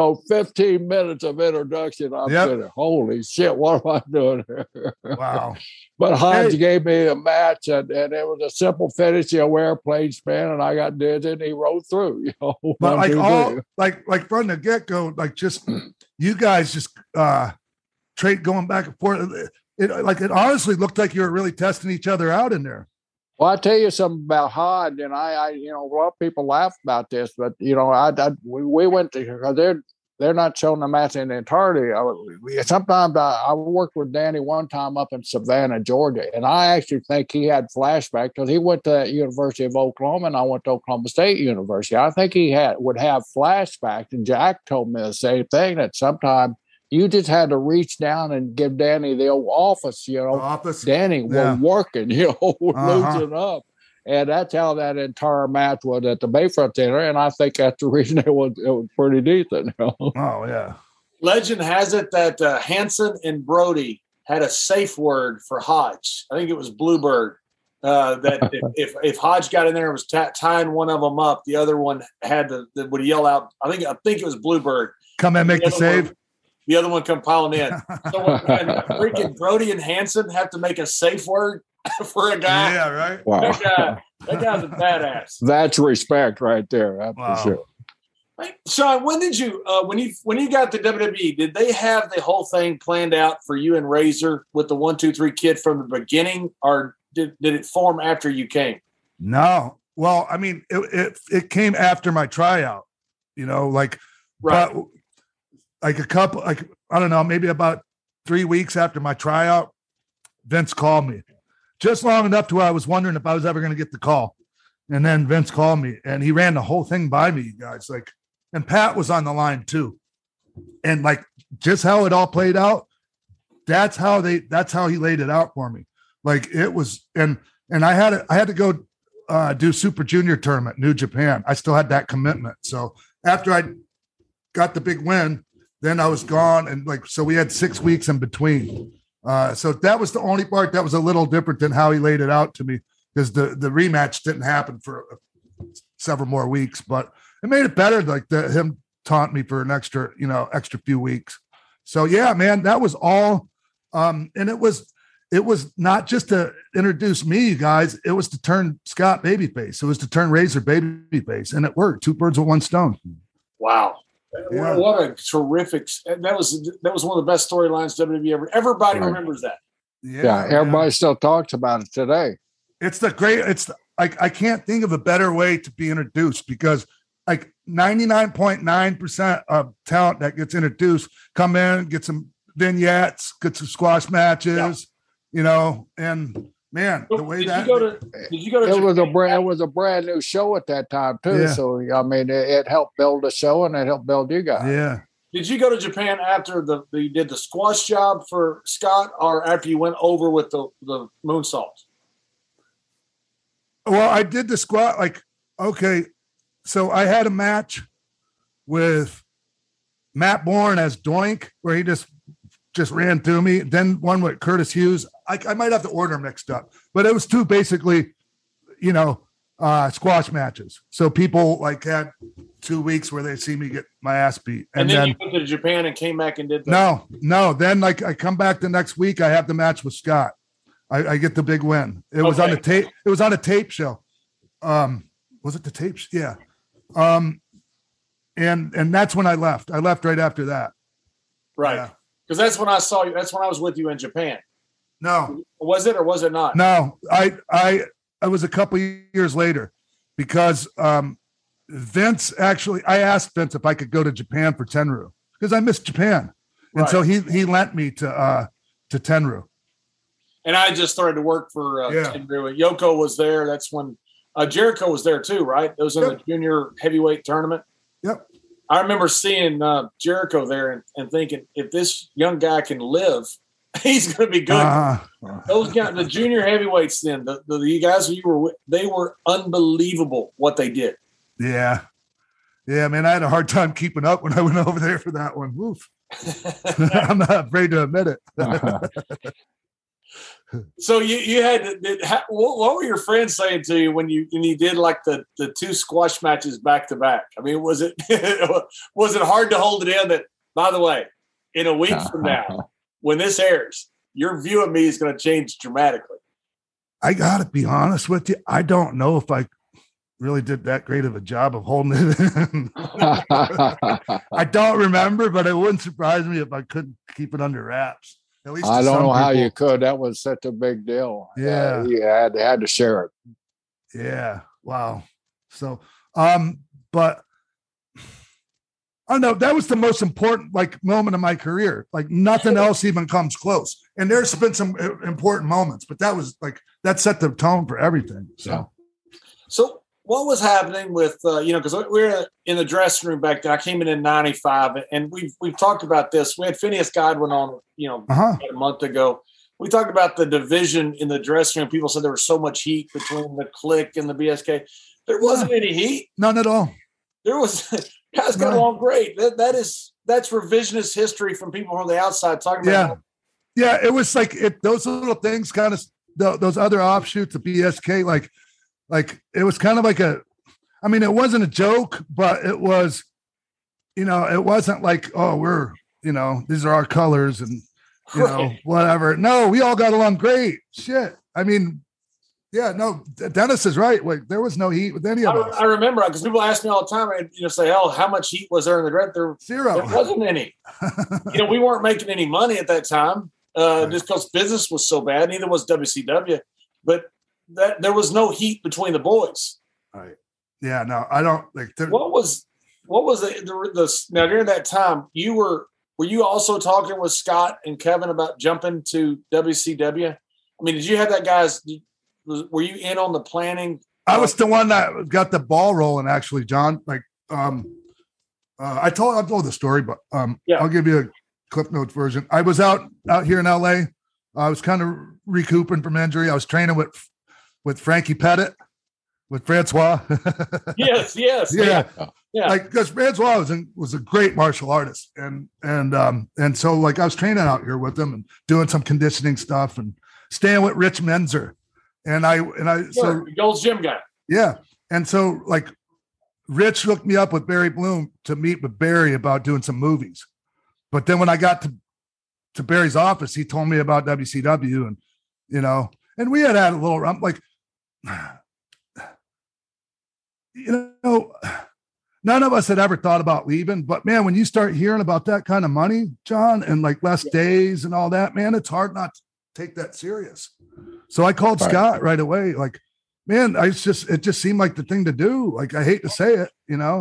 15 minutes of introduction. I'm sitting, holy shit, what am I doing here? Wow. But Hodge gave me a match, and it was a simple finish, airplane spin, and I got dizzy, and he rode through. But like from the get-go, just you guys just trade going back and forth. It honestly looked like you were really testing each other out in there. Well, I tell you something about Hodge, and I a lot of people laugh about this, but we went to they're not showing the match in entirety. Sometimes I worked with Danny one time up in Savannah, Georgia, and I actually think he had flashback because he went to University of Oklahoma, and I went to Oklahoma State University. I think he would have flashback, and Jack told me the same thing, that sometimes You just had to reach down and give Danny the old office, Danny was working, losing up. And that's how that entire match was at the Bayfront Center. And I think that's the reason it was pretty decent. Oh, yeah. Legend has it that Hanson and Brody had a safe word for Hodge. I think it was Bluebird. That if Hodge got in there and was tying one of them up, the other one would yell out. I think it was Bluebird. Come and make the save. The other one come piling in. So when freaking Brody and Hanson have to make a safe word for a guy. Yeah, right. Wow. That guy's a badass. That's respect right there. That's for sure. Hey, Sean, when did you when you got to WWE, did they have the whole thing planned out for you and Razor with the 1, 2, 3 kid from the beginning, or did it form after you came? No. Well, I mean, it came after my tryout, right. But like a couple, I don't know, maybe about 3 weeks after my tryout, Vince called me just long enough to where I was wondering if I was ever going to get the call. And then Vince called me and he ran the whole thing by me, you guys. And Pat was on the line too. And just how it all played out, that's how he laid it out for me. It was, and I had to go do Super Junior tournament, New Japan. I still had that commitment. So after I got the big win, then I was gone. And so we had 6 weeks in between. So that was the only part that was a little different than how he laid it out to me, because the rematch didn't happen for several more weeks, but it made it better. Him taunt me for an extra few weeks. So yeah, man, that was all. And it was not just to introduce me, you guys. It was to turn Scott babyface. It was to turn Razor babyface, and it worked. 2 birds with 1 stone. Wow. Yeah. What a terrific! That was one of the best storylines WWE ever. Everybody remembers that. Yeah, everybody still talks about it today. I can't think of a better way to be introduced, because 99.9% of talent that gets introduced come in, get some vignettes, get some squash matches, and man, the way did you go to it was a brand new show at that time too. Yeah. So I mean, it helped build the show and it helped build you guys. Yeah. Did you go to Japan after you did the squash job for Scott, or after you went over with the moonsault? Well, I did the squat. Okay, so I had a match with Matt Bourne as Doink, where he just ran through me. Then one with Curtis Hughes. I might have the order mixed up, but it was 2 basically, squash matches. So people had 2 weeks where they see me get my ass beat. And then you went to Japan and came back and did that. No. Then I come back the next week. I have the match with Scott. I get the big win. It was on the tape. It was on a tape show. Was it the tapes? Yeah. And that's when I left. I left right after that. Right. Because that's when I saw you. That's when I was with you in Japan. No. Was it or was it not? No. I was a couple years later, because Vince actually, I asked Vince if I could go to Japan for Tenryu, because I missed Japan. And so he lent me to Tenryu. And I just started to work for Tenryu. Yoko was there. That's when Jericho was there too, right? It was in the junior heavyweight tournament. Yep. I remember seeing Jericho there and thinking, if this young guy can live, he's going to be good. Those guys, the junior heavyweights, then the guys you were with, they were unbelievable what they did. Yeah, man, I had a hard time keeping up when I went over there for that one. Woof. I'm not afraid to admit it. So you had what were your friends saying to you when you did the 2 squash matches back to back? I mean, was it hard to hold it in that, by the way, in a week from now, when this airs, your view of me is going to change dramatically? I got to be honest with you. I don't know if I really did that great of a job of holding it in. I don't remember, but it wouldn't surprise me if I couldn't keep it under wraps. At least I don't know how you could. That was such a big deal. Yeah. You had to share it. Yeah. Wow. So, but I don't know. That was the most important moment of my career. Nothing else even comes close. And there's been some important moments, but that was that set the tone for everything. So what was happening with because we were in the dressing room back then. I came in '95, and we've talked about this. We had Phineas Godwin on about a month ago. We talked about the division in the dressing room. People said there was so much heat between the Click and the BSK. There wasn't any heat. None at all. There was guys got along great. That's revisionist history from people from the outside talking about. Yeah, it was like those little things, kind of those other offshoots of BSK, like it was kind of like it wasn't a joke, but it was, it wasn't like, oh, we're, these are our colors and, whatever. No, we all got along great. Shit. I mean, yeah, no, Dennis is right. Like there was no heat with any of us. I remember because people ask me all the time, and say, "Oh, how much heat was there in the draft?" Zero. There wasn't any. We weren't making any money at that time, just because business was so bad. Neither was WCW, but there was no heat between the boys. Right. Yeah. No, I don't like. What was the now during that time? Were you also talking with Scott and Kevin about jumping to WCW? I mean, did you have that guys? Were you in on the planning? I was the one that got the ball rolling, actually, John. Like, I'll told the story, but I'll give you a Clip Notes version. I was out here in LA. I was kind of recouping from injury. I was training with Frankie Pettit, with Francois. Yes. Yeah. Like, because Francois was a great martial artist, and so like I was training out here with him and doing some conditioning stuff and staying with Rich Menzer. And I so the Gold's Gym guy. Yeah. And so like Rich hooked me up with Barry Bloom to meet with Barry about doing some movies. But then when I got to Barry's office, he told me about WCW and, and we had a little, I'm like, none of us had ever thought about leaving, but man, when you start hearing about that kind of money, John, and like less days and all that, man, it's hard not to take that serious. So I called Scott right away. Like, man, it just seemed like the thing to do. Like, I hate to say it,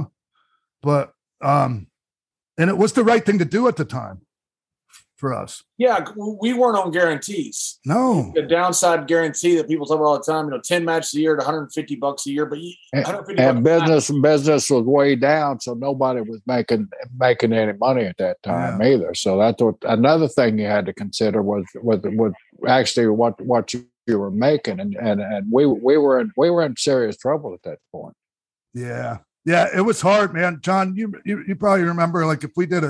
but, and it was the right thing to do at the time for us. Yeah. We weren't on guarantees. No. The downside guarantee that people talk about all the time, 10 matches a year at $150 a year, but and business was way down. So nobody was making any money at that time either. So that's another thing you had to consider was actually what you were making. And we were in serious trouble at that point. Yeah. Yeah. It was hard, man. John, you probably remember, like, if we did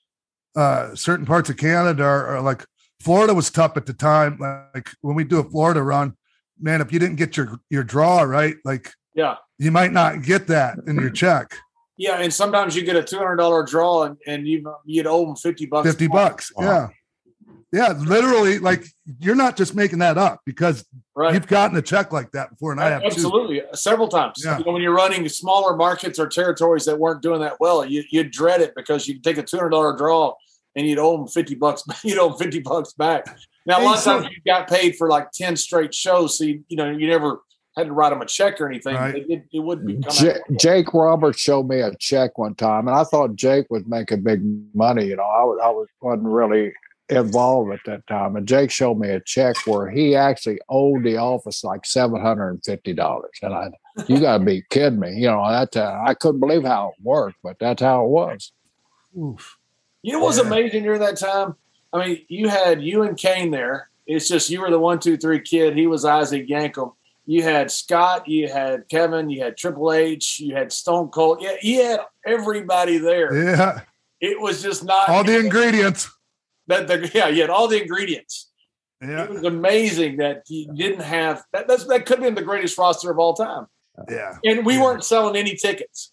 certain parts of Canada or like Florida was tough at the time. Like when we do a Florida run, man, if you didn't get your draw right, like, you might not get that in your check. Yeah. And sometimes you get a $200 draw and you'd owe them $50. $50. Wow. Yeah. Yeah. Literally, like, you're not just making that up because you've gotten a check like that before. And I have absolutely several times. Yeah. When you're running smaller markets or territories that weren't doing that well, you dread it because you take a $200 draw and you'd owe them $50. You'd owe them $50 back. Now, a lot of times you got paid for like 10 straight shows. So, you never had to write them a check or anything. Right. It wouldn't be Jake Roberts showed me a check one time, and I thought Jake was making big money. I wasn't really involved at that time. And Jake showed me a check where he actually owed the office like $750. And you got to be kidding me. I couldn't believe how it worked, but that's how it was. Oof. What's amazing during that time? I mean, you had you and Kane there. It's just you were the 1, 2, 3 kid. He was Isaac Yankem. You had Scott. You had Kevin. You had Triple H. You had Stone Cold. Yeah, you had everybody there. Yeah. It was just not all the ingredients. You had all the ingredients. Yeah. It was amazing that you didn't have that. That could have been the greatest roster of all time. Yeah. And we weren't selling any tickets.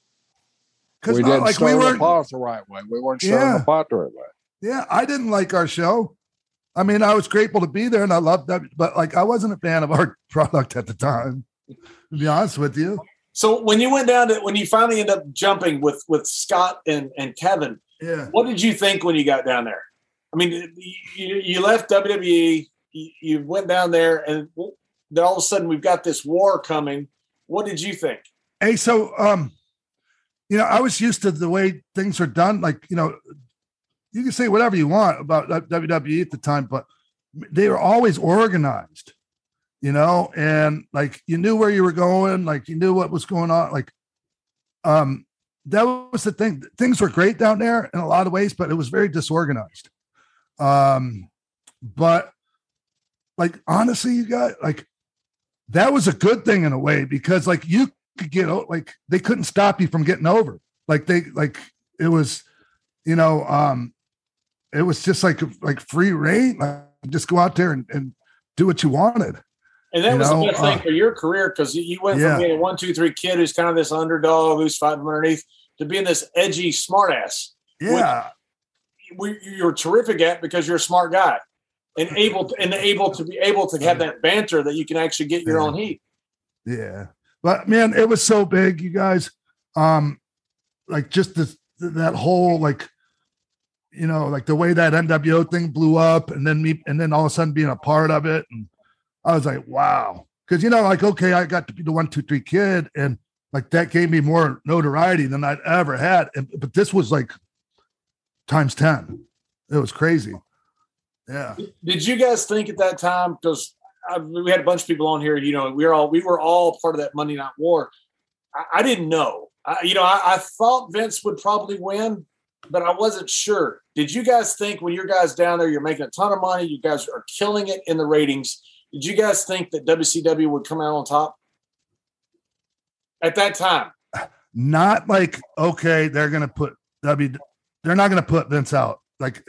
We didn't stir the pot the right way. We weren't stirring the pot the right way. Yeah, I didn't like our show. I mean, I was grateful to be there and I loved that, but like I wasn't a fan of our product at the time, to be honest with you. So when you went down when you finally ended up jumping with Scott and Kevin, what did you think when you got down there? I mean, you left WWE, you went down there, and then all of a sudden we've got this war coming. What did you think? Hey, so I was used to the way things are done. Like, you can say whatever you want about WWE at the time, but they were always organized. and like you knew where you were going, like you knew what was going on. Like, that was the thing. Things were great down there in a lot of ways, but it was very disorganized. But like, honestly, you got like, that was a good thing in a way, because like you could get, like, they couldn't stop you from getting over. Like it was, it was just like free reign, like just go out there and do what you wanted. And that was the best thing for your career, because you went from being a 1-2-3 kid who's kind of this underdog who's fighting underneath to being this edgy smartass. Yeah. You're terrific at, because you're a smart guy and able to have that banter that you can actually get your own heat. Yeah. But man, it was so big, you guys. Like just that whole, like, like the way that NWO thing blew up, and then all of a sudden being a part of it. And I was like, wow. Cause like, okay, I got to be the 1-2-3 kid, and like that gave me more notoriety than I'd ever had. But this was like times 10. It was crazy. Yeah. Did you guys think at that time, because we had a bunch of people on here, we were all part of that Monday Night War. I didn't know. I thought Vince would probably win, but I wasn't sure. Did you guys think, when your guys down there, you're making a ton of money, you guys are killing it in the ratings, did you guys think that WCW would come out on top at that time? Not like, okay, they're not going to put Vince out. Like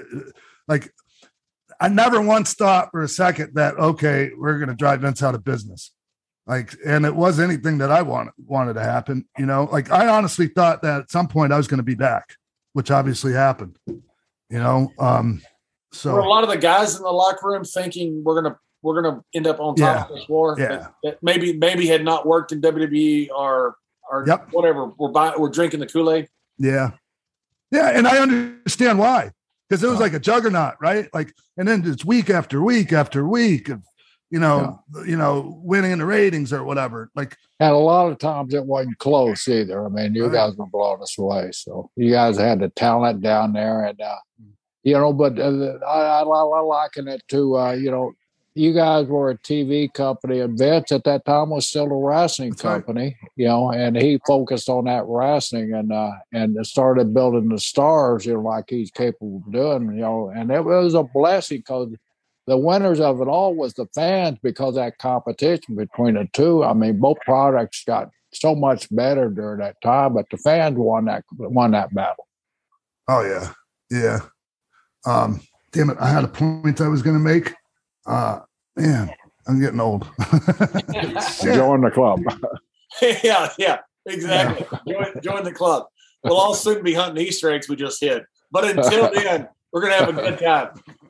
I never once thought for a second that, okay, we're going to drive Vince out of business. Like, and it was anything that I wanted to happen, like I honestly thought that at some point I was going to be back, which obviously happened, so were a lot of the guys in the locker room thinking we're going to end up on top of this war that maybe had not worked in WWE or whatever. We're drinking the Kool-Aid. Yeah. Yeah. And I understand why, because it was like a juggernaut, right? Like, and then it's week after week after week of, winning in the ratings or whatever. Like, and a lot of times it wasn't close either. I mean, you guys were blowing us away. So you guys had the talent down there, and, but I liken it to, you guys were a TV company, and Vince at that time was still a wrestling company, and he focused on that wrestling and started building the stars, like he's capable of doing, and it was a blessing, because the winners of it all was the fans, because that competition between the two. I mean, both products got so much better during that time, but the fans won that battle. Oh yeah. Yeah. Damn it. I had a point I was going to make. Man, I'm getting old. Join the club. Yeah, exactly. Join the club. We'll all soon be hunting Easter eggs we just hid. But until then, we're going to have a good time.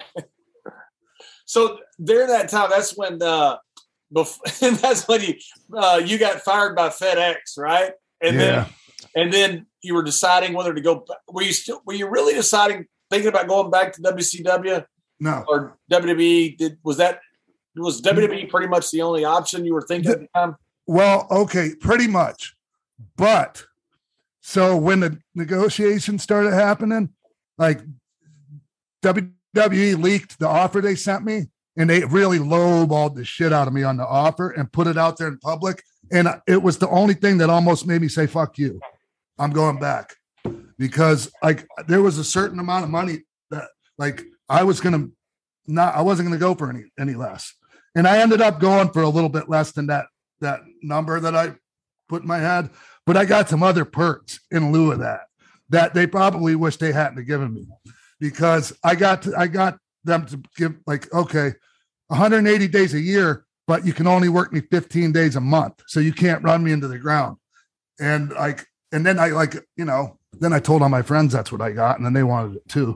So during that time, that's when you got fired by FedEx, right? And then you were deciding whether to go. Were you really thinking about going back to WCW? No. Or WWE? Was WWE pretty much the only option you were thinking at the time? Well, okay, pretty much. But so when the negotiations started happening, like WWE leaked the offer they sent me, and they really lowballed the shit out of me on the offer and put it out there in public. And it was the only thing that almost made me say, fuck you, I'm going back. Because like there was a certain amount of money that like I wasn't going to go for any less. And I ended up going for a little bit less than that number that I put in my head, but I got some other perks in lieu of that they probably wish they hadn't given me, because I got them to give like, okay, 180 days a year, but you can only work me 15 days a month. So you can't run me into the ground. And then I told all my friends that's what I got. And then they wanted it too.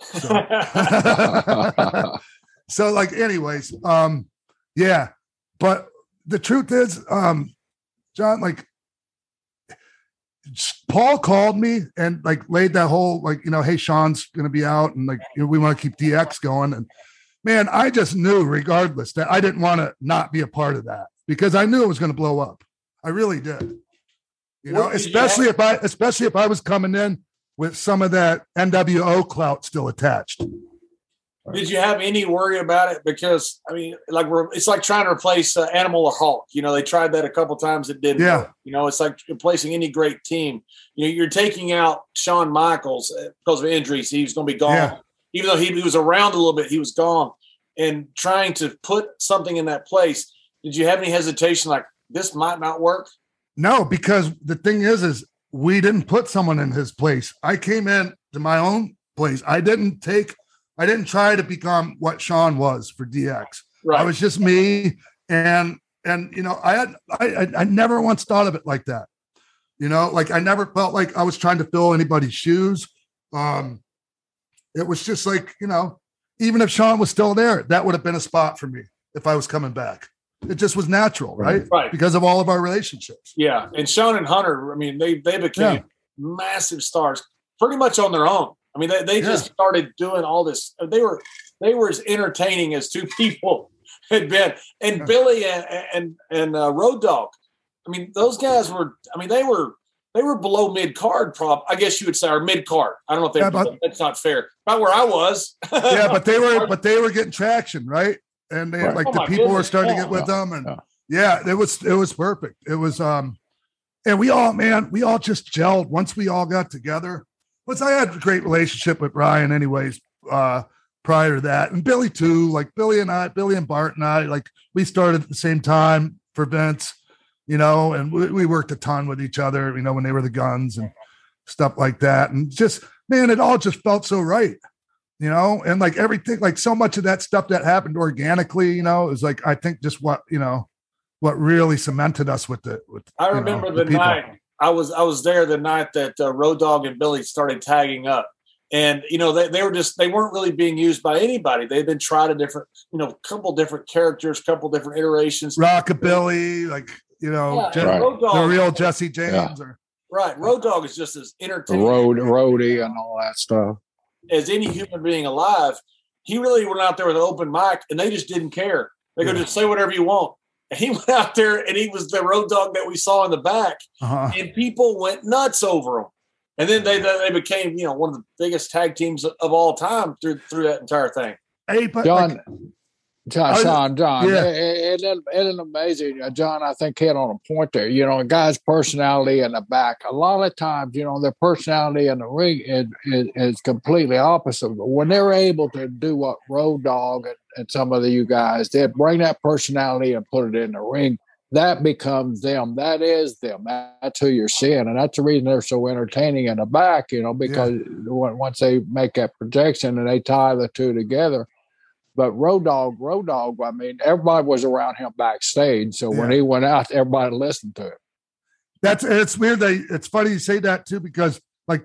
So like, anyways, yeah, but the truth is, John, like Paul called me and like laid that whole, like, hey, Sean's going to be out and like, we want to keep DX going. And man, I just knew regardless that I didn't want to not be a part of that, because I knew it was going to blow up. I really did, especially if I was coming in with some of that NWO clout still attached. Did you have any worry about it? Because I mean, it's like trying to replace Animal or Hulk. You know, they tried that a couple times. It didn't work. You know, it's like replacing any great team. You know, you're taking out Shawn Michaels because of injuries. He was going to be gone. Yeah. Even though he was around a little bit, he was gone. And trying to put something in that place, did you have any hesitation like this might not work? No, because the thing is we didn't put someone in his place. I came in to my own place. I didn't try to become what Shawn was for DX. Right. I was just me. And you know, I never once thought of it like that. You know, like I never felt like I was trying to fill anybody's shoes. It was just like, you know, even if Shawn was still there, that would have been a spot for me if I was coming back. It just was natural, right? Right. Because of all of our relationships. Yeah. And Shawn and Hunter, I mean, they became massive stars pretty much on their own. I mean, they just started doing all this. They were as entertaining as two people had been. And Billy and Road Dogg, I mean, those guys were. I mean, they were below mid card. I guess you would say, or mid card. I don't know if that's not fair. About where I was. Yeah, but they were getting traction, right? And they, like the people were starting to get with them, and it was perfect. It was and we all just gelled once we all got together. Plus, I had a great relationship with Ryan, anyways. Prior to that, and Billy too. Like Billy and Bart and I, like we started at the same time for Vince, you know, and we worked a ton with each other, you know, when they were the Guns and stuff like that. And just, man, it all just felt so right, you know, and like everything, like so much of that stuff that happened organically, you know, is like, I think just what really cemented us with I remember the night I was there the night that Road Dogg and Billy started tagging up. And, you know, they weren't really being used by anybody. They've been tried a different, you know, couple different characters, couple different iterations. Rockabilly, like, you know, the real Jesse James. Right. Road Dogg is just as entertaining. Roadie and all that stuff. As any human being alive. He really went out there with an open mic and they just didn't care. They go, just say whatever you want. And he went out there and he was the Road Dogg that we saw in the back. And people went nuts over him. And then they became, you know, one of the biggest tag teams of all time through that entire thing. Hey, but John, it isn't amazing. John, I think hit on a point there. You know, a guy's personality in the back. A lot of times, you know, their personality in the ring is completely opposite. But when they're able to do what Road Dogg and some of you guys did, bring that personality and put it in the ring, that becomes them. That is them. That's who you're seeing. And that's the reason they're so entertaining in the back, you know, because once they make that projection and they tie the two together. But Road Dogg, I mean, everybody was around him backstage. So when he went out, everybody listened to him. It's weird. It's funny you say that too, because like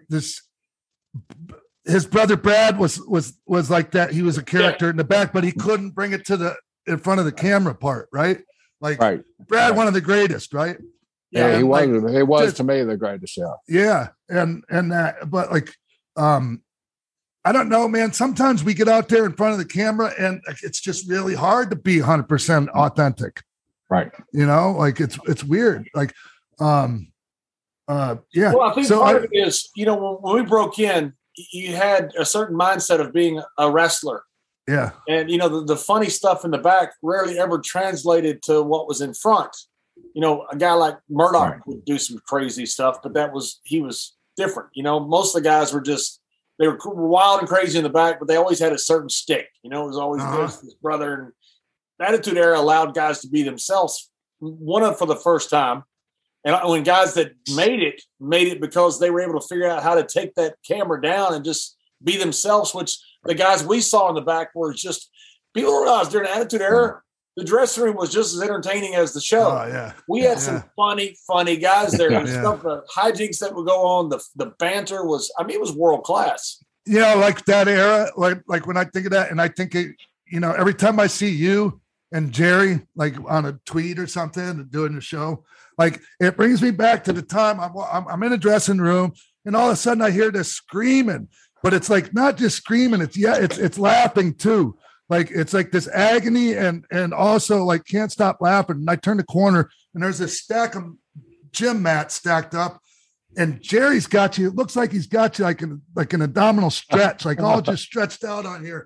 his brother Brad was like that. He was a character in the back, but he couldn't bring it in front of the camera part. Right. Like Brad, one of the greatest, right? Yeah, and he was to me the greatest. Yeah. And that, but like, I don't know, man. Sometimes we get out there in front of the camera and it's just really hard to be 100% authentic. Right. You know, like it's weird. Like, Well, I think part of it is, you know, when we broke in, you had a certain mindset of being a wrestler. Yeah. And, you know, the funny stuff in the back rarely ever translated to what was in front. You know, a guy like Murdoch would do some crazy stuff, but he was different. You know, most of the guys were they were wild and crazy in the back, but they always had a certain stick. You know, it was always his brother. And the Attitude Era allowed guys to be themselves, for the first time. And when guys that made it because they were able to figure out how to take that camera down and just be themselves, which the guys we saw in the back were just people realized during the Attitude Era, the dressing room was just as entertaining as the show. Oh, yeah. We had some funny guys there. Stuff, the hijinks that would go on, the banter was, I mean, it was world class. Yeah, like that era, like when I think of that, and I think it, you know, every time I see you and Jerry, like on a tweet or something, doing the show, like it brings me back to the time I'm in a dressing room, and all of a sudden I hear this screaming, but it's like not just screaming, it's laughing too. Like it's like this agony and also like can't stop laughing. And I turn the corner and there's this stack of gym mats stacked up, and Jerry's got you. It looks like he's got you like an abdominal stretch, like all just stretched out on here.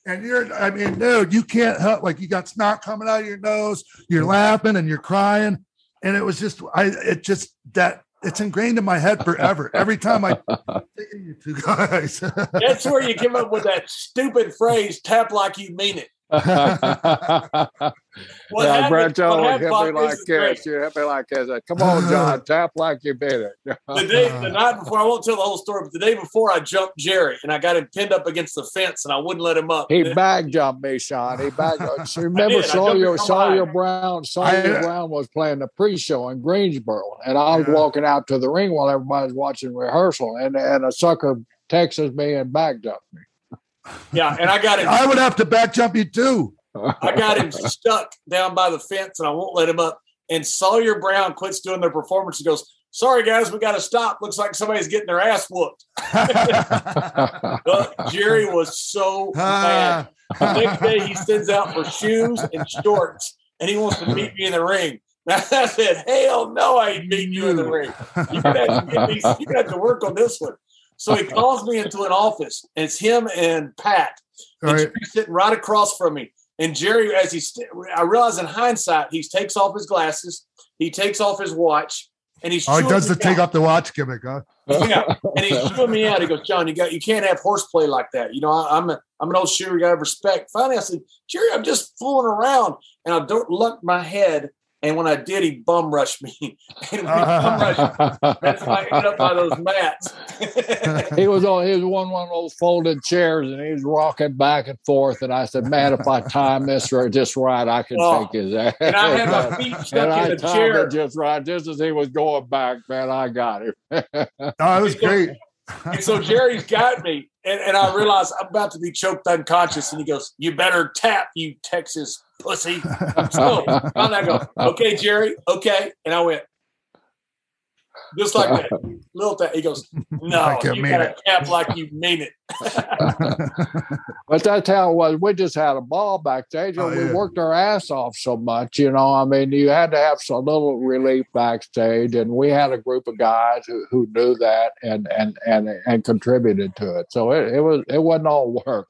And I mean, dude, you can't help, like, you got snot coming out of your nose, you're laughing and you're crying. And it was just, it's ingrained in my head forever. Every time I think of you two guys. That's where you come up with that stupid phrase, tap like you mean it. Bradshaw would hit me like this. You hit me like this. Come on, John, tap like you mean it. The night before, I won't tell the whole story, but the day before, I jumped Jerry and I got him pinned up against the fence and I wouldn't let him up. He bag jumped me, Sean. He bag. Remember, Sawyer Brown was playing the pre-show in Greensboro, and I was walking out to the ring while everybody was watching rehearsal, and a sucker texts me and bag jumped me. Yeah, and I got him. I would have to back jump you too. I got him stuck down by the fence, and I won't let him up. And Sawyer Brown quits doing their performance. He goes, "Sorry, guys, we got to stop. Looks like somebody's getting their ass whooped." Jerry was so mad. The next day, he sends out for shoes and shorts, and he wants to meet me in the ring. I said, "Hell no, I ain't meeting you in the ring. You're gonna have to work on this one." So he calls me into an office, and it's him and Pat. And Jerry's sitting right across from me. And Jerry, I realize in hindsight, he takes off his glasses, he takes off his watch, and he's he does the take off the watch gimmick, huh? Yeah, and he's chewing me out. He goes, "John, you can't have horseplay like that. You know, I'm an old shooter. You got to have respect." Finally, I said, "Jerry, I'm just fooling around," and I don't look my head. And when I did, he bum rushed me. That's why I ended up by those mats. He was one of those folded chairs, and he was rocking back and forth. And I said, "Man, if I time this just right, I can take his ass." And I had my feet stuck in the chair just right, just as he was going back. Man, I got him. It was great. And so Jerry's got me, and I realized I'm about to be choked unconscious. And he goes, "You better tap, you Texas pussy." So I go, "Okay, Jerry, okay." And I went, just like that, little tap. He goes, "No, you got to tap like you mean it." But that's how it was. We just had a ball backstage, and we worked our ass off so much. You know, I mean, you had to have some little relief backstage, and we had a group of guys who knew that and contributed to it. So it wasn't all work.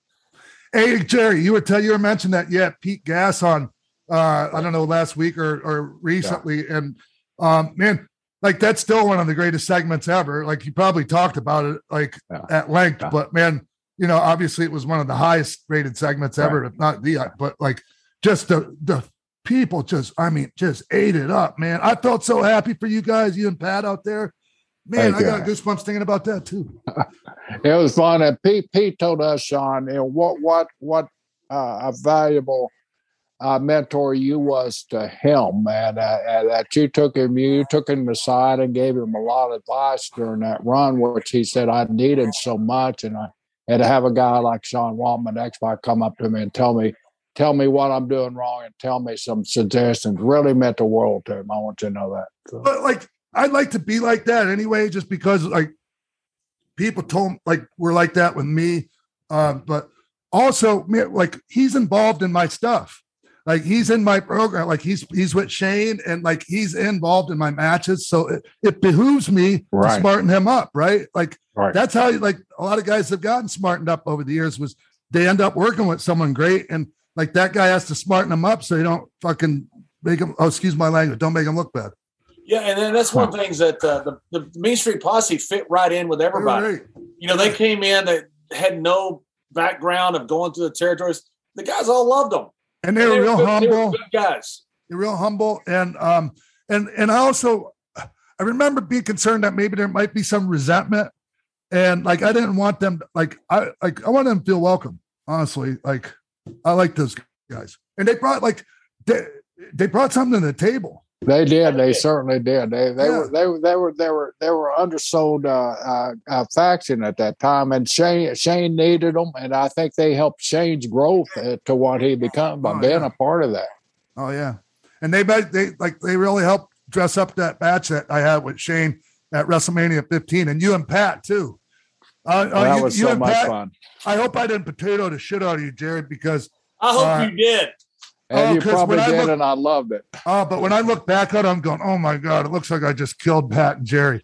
Hey, Jerry, you were mentioning that you had Pete Gas on, I don't know, last week or recently. Yeah. And man, like, that's still one of the greatest segments ever. Like, you probably talked about it at length, but man, you know, obviously it was one of the highest rated segments ever, if not but like, just the people just ate it up, man. I felt so happy for you guys, you and Pat out there. Man, I got goosebumps thinking about that too. It was fun. And Pete told us, Sean, you know, what a valuable mentor you was to him, man. That you took him aside and gave him a lot of advice during that run, which he said I needed so much. And to have a guy like Sean Waltman, X-Pac, come up to me and tell me what I'm doing wrong and tell me some suggestions really meant the world to him. I want you to know that. So. But like, I'd like to be like that anyway, just because like people were like that with me. But also, like, he's involved in my stuff. Like, he's in my program. Like, he's with Shane, and like, he's involved in my matches. So it behooves me to smarten him up, right? Like, that's how, like, a lot of guys have gotten smartened up over the years, was they end up working with someone great, and like, that guy has to smarten them up so you don't fucking make him, excuse my language, don't make him look bad. Yeah, and then that's one of the things that the Mean Street Posse fit right in with everybody. Right. You know, they came in that had no background of going through the territories. The guys all loved them, and they were real humble. They were good guys. They're real humble, and I also I remember being concerned that maybe there might be some resentment, and like, I didn't want them I want them to feel welcome. Honestly, like, I like those guys, and they brought they brought something to the table. They did. They certainly did. They were undersold faction at that time, and Shane needed them, and I think they helped Shane's growth to what he become by being a part of that. Oh yeah, and they really helped dress up that match that I had with Shane at WrestleMania 15, and you and Pat too. That was so much fun. I hope I didn't potato the shit out of you, Jared, because I hope you did. And you probably did, and I loved it. But when I look back at it, I'm going, oh my God, it looks like I just killed Pat and Jerry.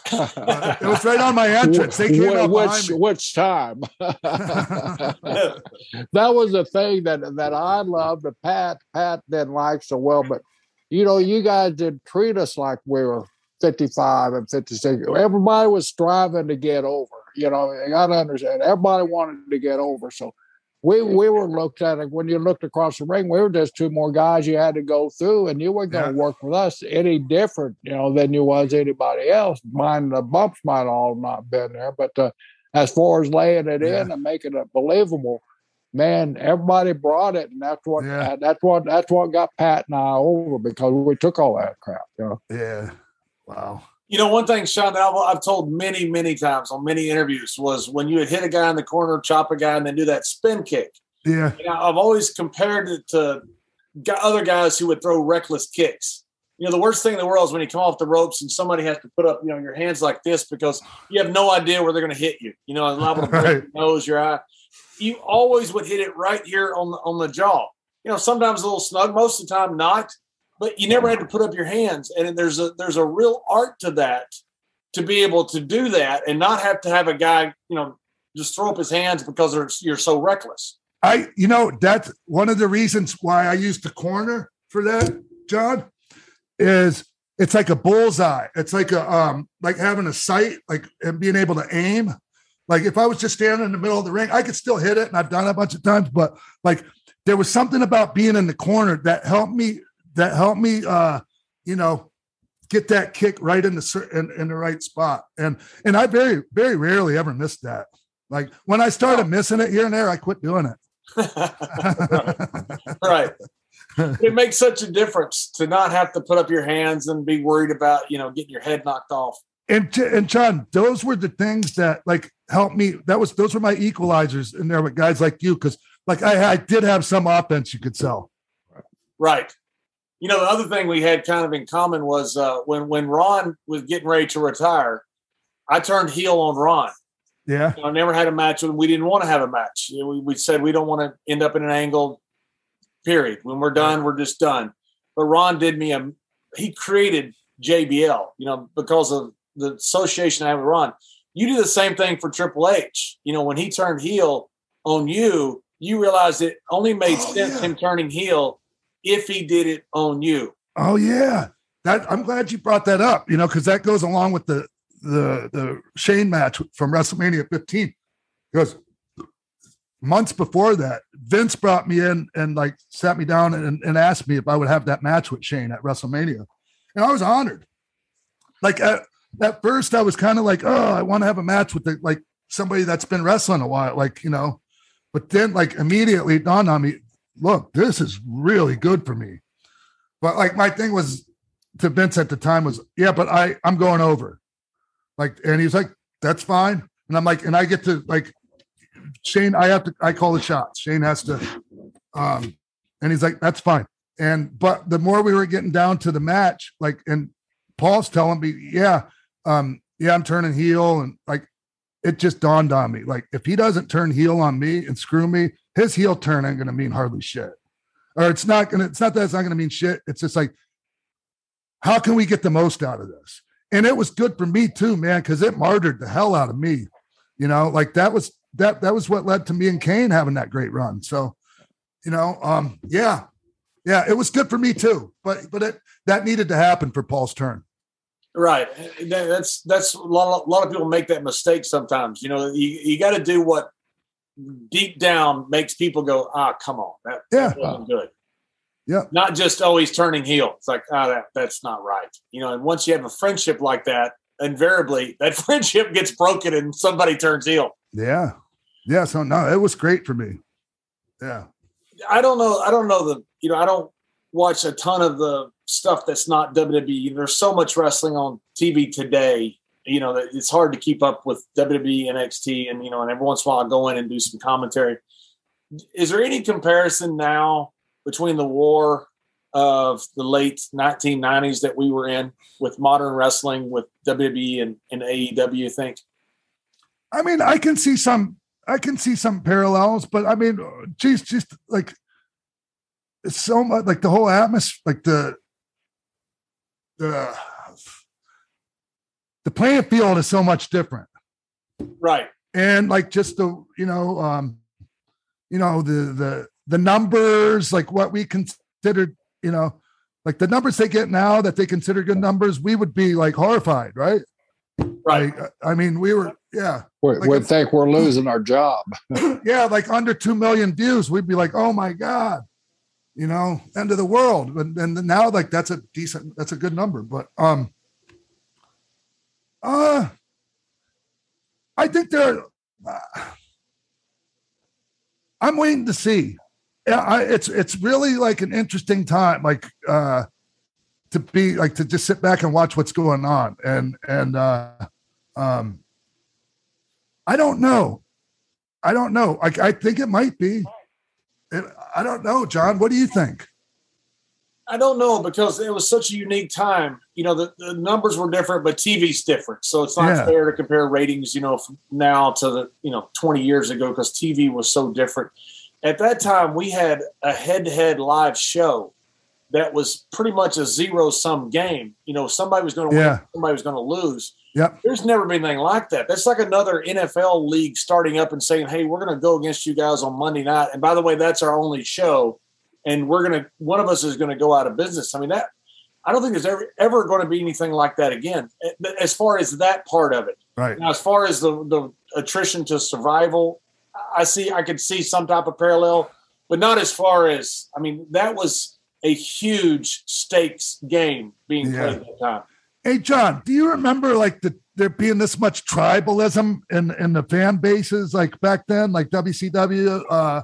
It was right on my entrance. They came up behind me. Which time? That was the thing that I loved. That Pat didn't like so well, but you guys didn't treat us like we were 55 and 56. Everybody was striving to get over. You got to understand. Everybody wanted to get over. So we were looked at it when you looked across the ring. We were just two more guys you had to go through, and you weren't going to work with us any different, than you was anybody else. The bumps might all not been there, but as far as laying it in and making it believable, man, everybody brought it, and that's what got Pat and I over, because we took all that crap. Yeah. Wow. One thing, Sean, that I've told many, many times on many interviews was when you would hit a guy in the corner, chop a guy, and then do that spin kick. Yeah. I've always compared it to other guys who would throw reckless kicks. The worst thing in the world is when you come off the ropes and somebody has to put up, your hands like this because you have no idea where they're going to hit you. And liable to break your nose, your eye. You always would hit it right here on the jaw. Sometimes a little snug, most of the time not. But you never had to put up your hands, and there's a real art to that, to be able to do that and not have to have a guy, just throw up his hands because you're so reckless. That's one of the reasons why I use the corner for that, John, is it's like a bullseye. It's like like having a sight, and being able to aim. Like if I was just standing in the middle of the ring, I could still hit it, and I've done it a bunch of times. But there was something about being in the corner that helped me. Get that kick right in the right spot. And I very, very rarely ever missed that. Like when I started missing it here and there, I quit doing it. Right. It makes such a difference to not have to put up your hands and be worried about, getting your head knocked off. And John, those were the things that helped me. Those were my equalizers in there with guys like you. Cause I did have some offense you could sell. Right. The other thing we had kind of in common was when Ron was getting ready to retire, I turned heel on Ron. Yeah. I never had a match with him. We didn't want to have a match. We said we don't want to end up in an angle, period. When we're done, we're just done. But Ron did me he created JBL, because of the association I have with Ron. You do the same thing for Triple H. When he turned heel on you, you realized it only made sense him turning heel if he did it on you. Oh yeah. I'm glad you brought that up, because that goes along with the Shane match from WrestleMania 15. Because months before that, Vince brought me in and sat me down and asked me if I would have that match with Shane at WrestleMania. And I was honored. At first I was kind of I want to have a match with somebody that's been wrestling a while, but then immediately it dawned on me, look, this is really good for me. But my thing was to Vince at the time was, yeah, but I'm going over. And he's like, that's fine. And I'm and I get to Shane, I call the shots. Shane has to, and he's like, that's fine. But the more we were getting down to the match, and Paul's telling me, I'm turning heel. And it just dawned on me, if he doesn't turn heel on me and screw me, his heel turn ain't going to mean hardly shit. Or it's not that it's not going to mean shit. It's just how can we get the most out of this? And it was good for me too, man, because it martyred the hell out of me. That was what led to me and Kane having that great run. So, it was good for me too. But that needed to happen for Paul's turn. Right. That's a lot of people make that mistake sometimes. You got to do what deep down makes people go, come on, that wasn't good. Yeah. Not just always turning heel. It's that's not right. And once you have a friendship like that, invariably that friendship gets broken and somebody turns heel. Yeah. Yeah. So no, it was great for me. Yeah. I don't know I don't watch a ton of the stuff that's not WWE. There's so much wrestling on TV today, that it's hard to keep up with WWE, NXT, and every once in a while I go in and do some commentary. Is there any comparison now between the war of the late 1990s that we were in with modern wrestling with WWE and AEW, you think? I mean, I can see some parallels, but I mean, geez, just it's so much the whole atmosphere, the the playing field is so much different. Right. And like just the, the numbers, like what we considered, like the numbers they get now that they consider good numbers, we would be like horrified, right? Right. Like, I mean, we were, yeah. We'd think we're losing our job. Yeah, like under 2 million views, we'd be like, oh my God, end of the world. And now like that's a good number. But I think I'm waiting to see. Yeah, it's really like an interesting time, like to be like to just sit back and watch what's going on, and I don't know. I think it might be. I don't know, John. What do you think? I don't know, because it was such a unique time. The numbers were different, but TV's different. So it's not fair to compare ratings, from now to 20 years ago, because TV was so different. At that time, we had a head-to-head live show that was pretty much a zero-sum game. Somebody was going to win, somebody was going to lose. Yep. There's never been anything like that. That's like another NFL league starting up and saying, hey, we're going to go against you guys on Monday night. And by the way, that's our only show. And one of us is going to go out of business. I mean, I don't think there's ever going to be anything like that again, as far as that part of it. Right. Now, as far as the attrition to survival, I could see some type of parallel, but not as far as, that was a huge stakes game being played at that time. Hey, John, do you remember like there being this much tribalism in the fan bases like back then, like WCW,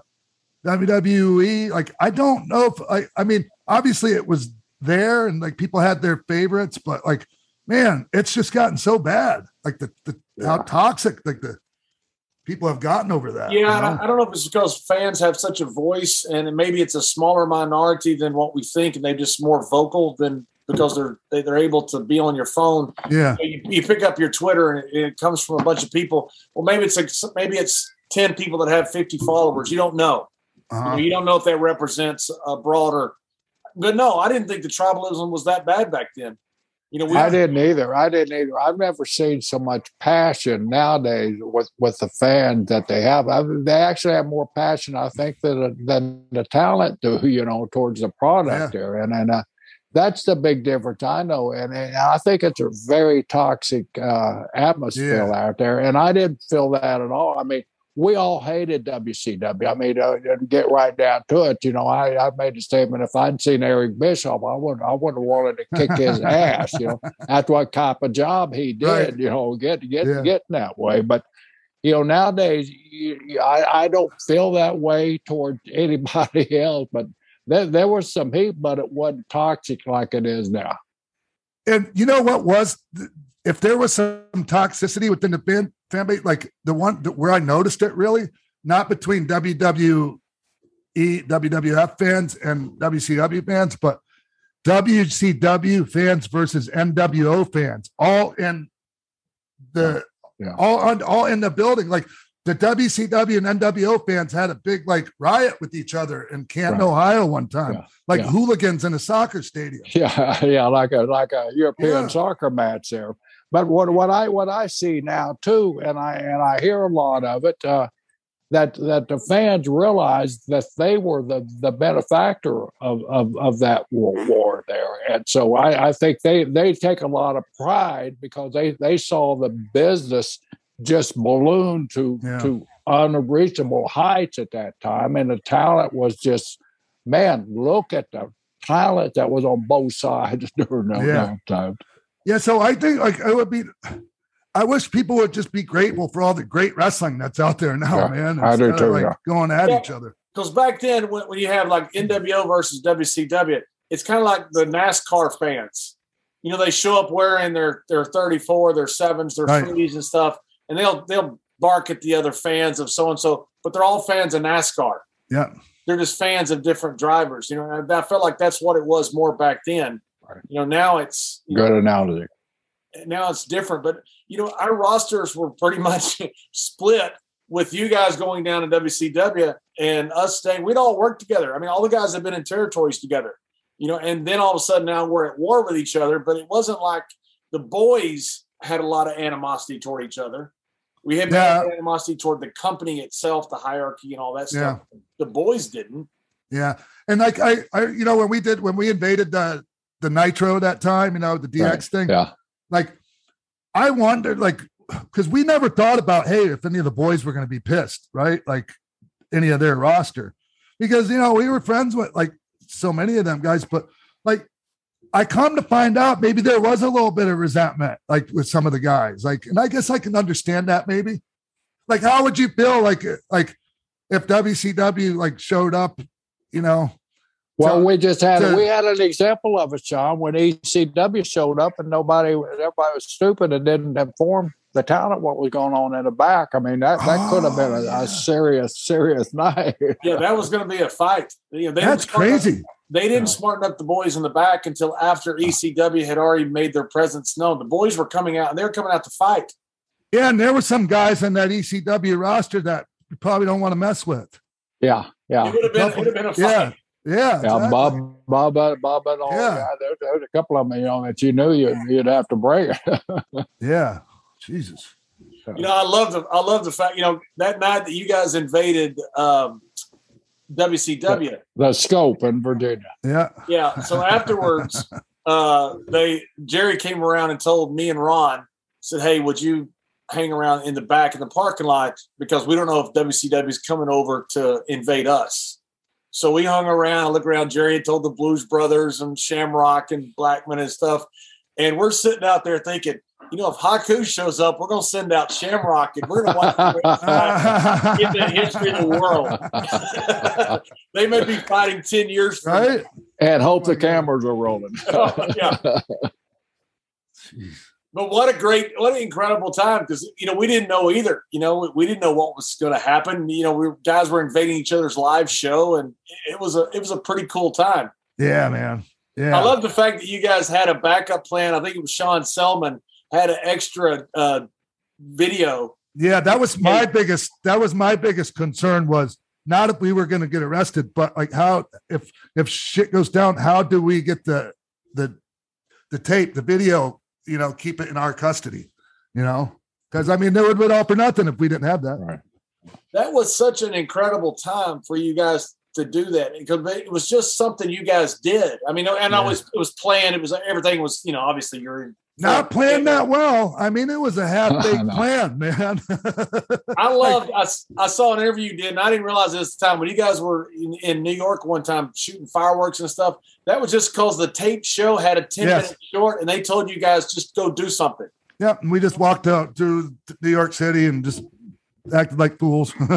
WWE? Like, I don't know if obviously it was there and like people had their favorites, but like, man, it's just gotten so bad. Like how toxic like the people have gotten over that. Yeah, I don't know if it's because fans have such a voice, and maybe it's a smaller minority than what we think, and they're just more vocal than because they're able to be on your phone. Yeah, you pick up your Twitter and it comes from a bunch of people. Well, maybe it's 10 people that have 50 followers. You don't know. Uh-huh. You don't know if that represents a broader. But no, I didn't think the tribalism was that bad back then. I didn't either. I've never seen so much passion nowadays with the fans that they have. They actually have more passion, I think, than the talent do, towards the product there. And that's the big difference, I know. And I think it's a very toxic atmosphere out there. And I didn't feel that at all. I mean, we all hated WCW. I mean, get right down to it. I made a statement. If I'd seen Eric Bischoff, I would have wanted to kick his ass. That's what type of job he did. Right. Getting that way. But nowadays, I don't feel that way toward anybody else. But there was some heat, but it wasn't toxic like it is now. And you know what was? If there was some toxicity within the fan base, like the one where I noticed it really, not between WWF fans and WCW fans, but WCW fans versus NWO fans, all in the building. Like the WCW and NWO fans had a big like riot with each other in Canton, Ohio one time, hooligans in a soccer stadium. Yeah, like a European soccer match there. But what I see now too, and I hear a lot of it, that the fans realize that they were the benefactor of that war there, and so I think they take a lot of pride because they saw the business just balloon to unreachable heights at that time, and the talent was just, man, look at the talent that was on both sides during that time. Yeah, so I think like I wish people would just be grateful for all the great wrestling that's out there now, man. I do too. Like going at each other. Because back then, when you have like NWO versus WCW, it's kind of like the NASCAR fans. They show up wearing their 34, their 7s, their 3s and stuff, and they'll bark at the other fans of so and so, but they're all fans of NASCAR. Yeah, they're just fans of different drivers. I felt like that's what it was more back then. Right. Now it's good analogy. Now it's different, but our rosters were pretty much split with you guys going down to WCW and us staying. We'd all work together. I mean, all the guys have been in territories together, and then all of a sudden now we're at war with each other. But it wasn't like the boys had a lot of animosity toward each other. We had animosity toward the company itself, the hierarchy and all that stuff. Yeah. The boys didn't. Yeah. And like I when we invaded the Nitro that time, the DX thing. Yeah. Like I wondered, like, because we never thought about, hey, if any of the boys were going to be pissed, right? Like any of their roster, because we were friends with like so many of them guys, but like I come to find out maybe there was a little bit of resentment, like with some of the guys, like, and I guess I can understand that maybe. Like, how would you feel like if WCW like showed up, Well, we had an example of it, Sean, when ECW showed up and everybody was stupid and didn't inform the talent what was going on in the back. I mean, that could have been a serious night. Yeah, that was going to be a fight. That's crazy. They didn't smarten up the boys in the back until after ECW had already made their presence known. The boys were coming out, and they were coming out to fight. Yeah, and there were some guys on that ECW roster that you probably don't want to mess with. Yeah. It would have been a fight. Yeah. Exactly. Bob, and all. Yeah. There's a couple of them, that you knew you'd have to break. Yeah. Jesus. I love the fact, that night that you guys invaded WCW. The Scope in Virginia. Yeah. Yeah. So afterwards, Jerry came around and told me and Ron, said, hey, would you hang around in the back of the parking lot, because we don't know if WCW is coming over to invade us. So we hung around. I looked around. Jerry had told the Blues Brothers and Shamrock and Blackman and stuff. And we're sitting out there thinking, if Haku shows up, we're going to send out Shamrock and we're going to watch get the history of the world. They may be fighting 10 years from right? now. And hope the cameras are rolling. Yeah. But what an incredible time, because we didn't know either. We didn't know what was going to happen. Guys were invading each other's live show, and it was a pretty cool time. Yeah, man. Yeah, I love the fact that you guys had a backup plan. I think it was Sean Selman had an extra video. Yeah, that was my biggest concern, was not if we were going to get arrested, but like how if shit goes down, how do we get the tape, the video? Keep it in our custody, because I mean, they would all for nothing if we didn't have that. Right. That was such an incredible time for you guys to do that, because it was just something you guys did. I mean, and it was planned. It was, everything was, obviously you're not planned that well. I mean, it was a half-baked plan, man. I saw an interview you did, and I didn't realize it at the time, when you guys were in New York one time shooting fireworks and stuff. That was just because the tape show had a 10-minute short, and they told you guys just go do something. Yeah, and we just walked out to New York City and just acted like fools. When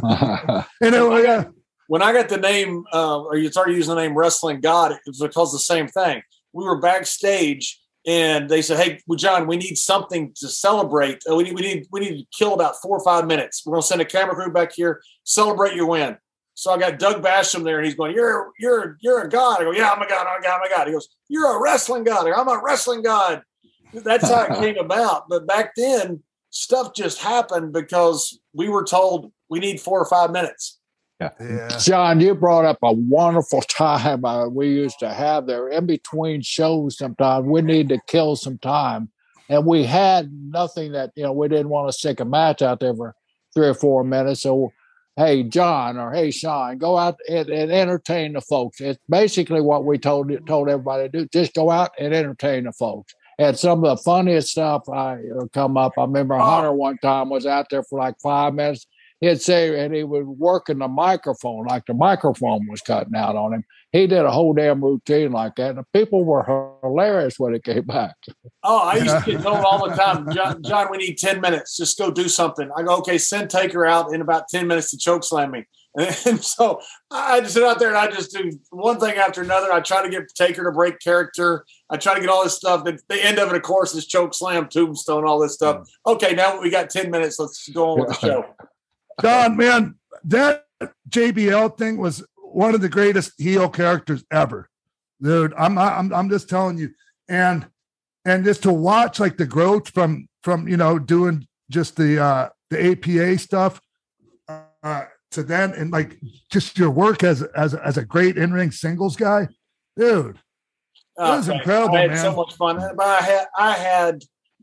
I got the name, or you started using the name Wrestling God, it was because of the same thing. We were backstage, and they said, "Hey, John, we need something to celebrate. We need to kill about 4 or 5 minutes. We're going to send a camera crew back here, celebrate your win." So I got Doug Basham there, and he's going, "You're a god." I go, "Yeah, I'm a god. I'm a god." He goes, "You're a wrestling god." I go, "I'm a wrestling god." That's how it came about. But back then, stuff just happened because we were told we need 4 or 5 minutes. Yeah. John, you brought up a wonderful time we used to have there. In between shows, sometimes we need to kill some time, and we had nothing that we didn't want to stick a match out there for 3 or 4 minutes. So, hey, John, or hey, Sean, go out and entertain the folks. It's basically what we told everybody to do. Just go out and entertain the folks. And some of the funniest stuff come up. I remember Hunter one time was out there for like 5 minutes. He'd say, and he was working the microphone, like the microphone was cutting out on him. He did a whole damn routine like that. And the people were hilarious when it came back. Oh, I used to get told all the time, John, we need 10 minutes. Just go do something. I go, okay, send Taker out in about 10 minutes to choke slam me. And so I just sit out there and I just do one thing after another. I try to get Taker to break character. I try to get all this stuff. The end of it, of course, is choke slam, tombstone, all this stuff. Okay, now we got 10 minutes. Let's go on with the show. John, man, that JBL thing was one of the greatest heel characters ever, dude. I'm just telling you, and just to watch like the growth from doing just the APA stuff to then, and like just your work as a great in-ring singles guy, dude. It was incredible, man. I had so much fun. But I had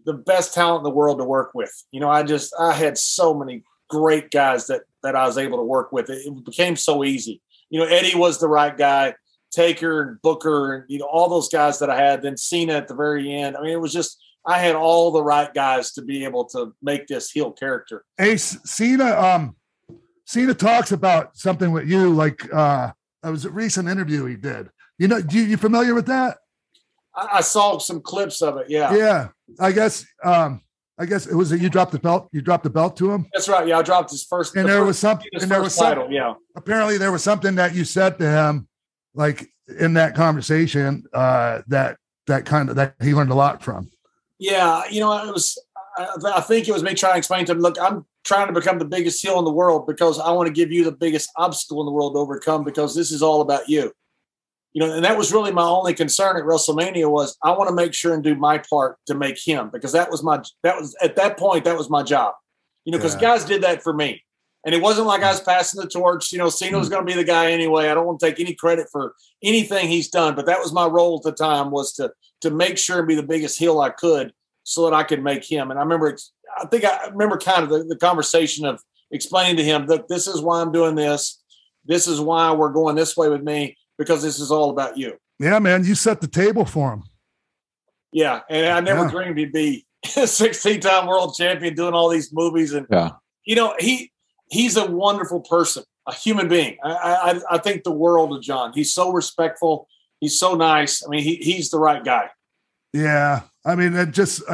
the best talent in the world to work with. You know, I had so many great guys that I was able to work with. It became so easy. You know, Eddie was the right guy, Taker and Booker, and, you know, all those guys that I had, then Cena at the very end. I mean, it was just, I had all the right guys to be able to make this heel character. Hey, Cena talks about something with you, like, it was a recent interview he did. You know, you familiar with that? I saw some clips of it. Yeah. Yeah. I guess it was that you dropped the belt. You dropped the belt to him. That's right. Yeah. I dropped his first. And there was something. And there was title. Yeah. Apparently, there was something that you said to him, like in that conversation, that he learned a lot from. Yeah. You know, it was. I think it was me trying to explain to him. Look, I'm trying to become the biggest heel in the world because I want to give you the biggest obstacle in the world to overcome, because this is all about you. You know, and that was really my only concern at WrestleMania was I want to make sure and do my part to make him, because that was at that point, that was my job, you know, because guys did that for me. And it wasn't like I was passing the torch. You know, Cena was going to be the guy anyway. I don't want to take any credit for anything he's done, but that was my role at the time, was to make sure and be the biggest heel I could so that I could make him. And I remember kind of the conversation of explaining to him that this is why I'm doing this. This is why we're going this way with me, because this is all about you. Yeah, man, you set the table for him. Yeah, and I never dreamed he'd be a 16-time world champion doing all these movies. And, you know, he's a wonderful person, a human being. I think the world of John. He's so respectful. He's so nice. I mean, he's the right guy. Yeah. I mean, I just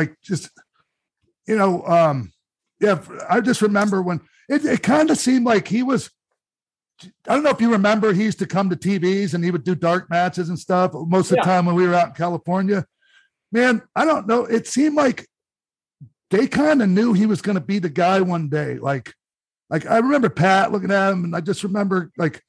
remember when it kind of seemed like he was, I don't know if you remember, he used to come to TVs and he would do dark matches and stuff most of the time when we were out in California. Man, I don't know. It seemed like they kind of knew he was going to be the guy one day. Like I remember Pat looking at him, and I just remember, like,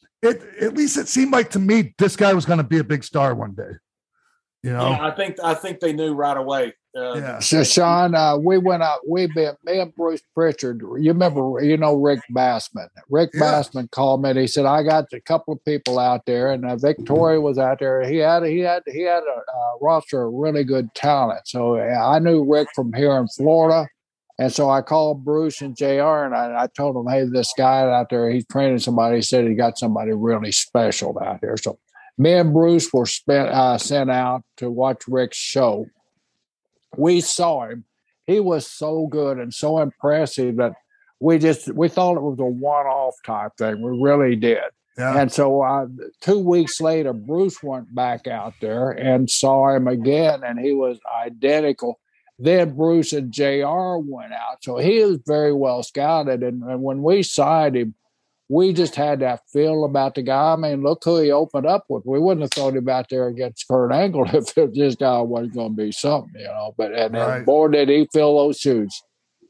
at least it seemed like to me this guy was going to be a big star one day. You know, yeah, I think they knew right away. So Sean, we went out. Me and Bruce Pritchard. You remember? You know Rick Bassman. Rick Bassman called me and he said, "I got a couple of people out there, and Victoria was out there. He had a roster of really good talent. So I knew Rick from here in Florida, and so I called Bruce and JR, and I told him, hey, this guy out there, he's training somebody. He said he got somebody really special out there. So me and Bruce were sent out to watch Rick's show. We saw him. He was so good and so impressive that we thought it was a one-off type thing. We really did. Yeah. And so 2 weeks later, Bruce went back out there and saw him again, and he was identical. Then Bruce and JR went out. So he was very well scouted. And when we signed him, we just had that feel about the guy. I mean, look who he opened up with. We wouldn't have thrown him out there against Kurt Angle if this guy wasn't going to be something, you know. But and boy, did he fill those shoes.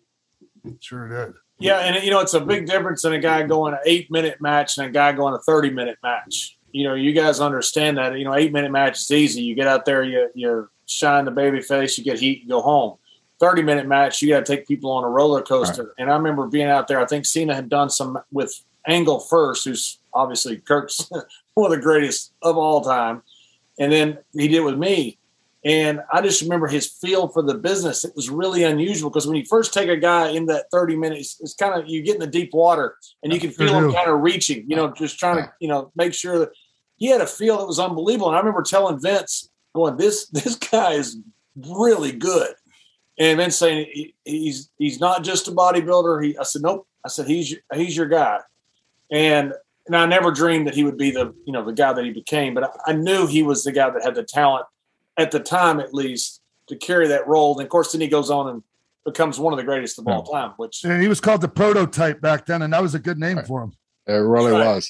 Sure did. Yeah, and, you know, it's a big difference in a guy going an 8-minute match and a guy going a 30-minute match. You know, you guys understand that. You know, 8-minute match is easy. You get out there, you shine the baby face, you get heat, you go home. 30-minute match, you got to take people on a roller coaster. Right. And I remember being out there. I think Cena had done some with Angle first, who's obviously Kurt's one of the greatest of all time. And then he did with me. And I just remember his feel for the business. It was really unusual because when you first take a guy in that 30 minutes, it's kind of, you get in the deep water and you can feel him kind of reaching, you know, just trying to, you know, make sure that he had a feel that was unbelievable. And I remember telling Vince, going, this guy is really good. And Vince saying he's not just a bodybuilder. I said, nope. I said, he's your guy. And I never dreamed that he would be the guy that he became, but I knew he was the guy that had the talent at the time, at least, to carry that role. And of course, then he goes on and becomes one of the greatest of all time, and he was called the Prototype back then. And that was a good name for him. It really was.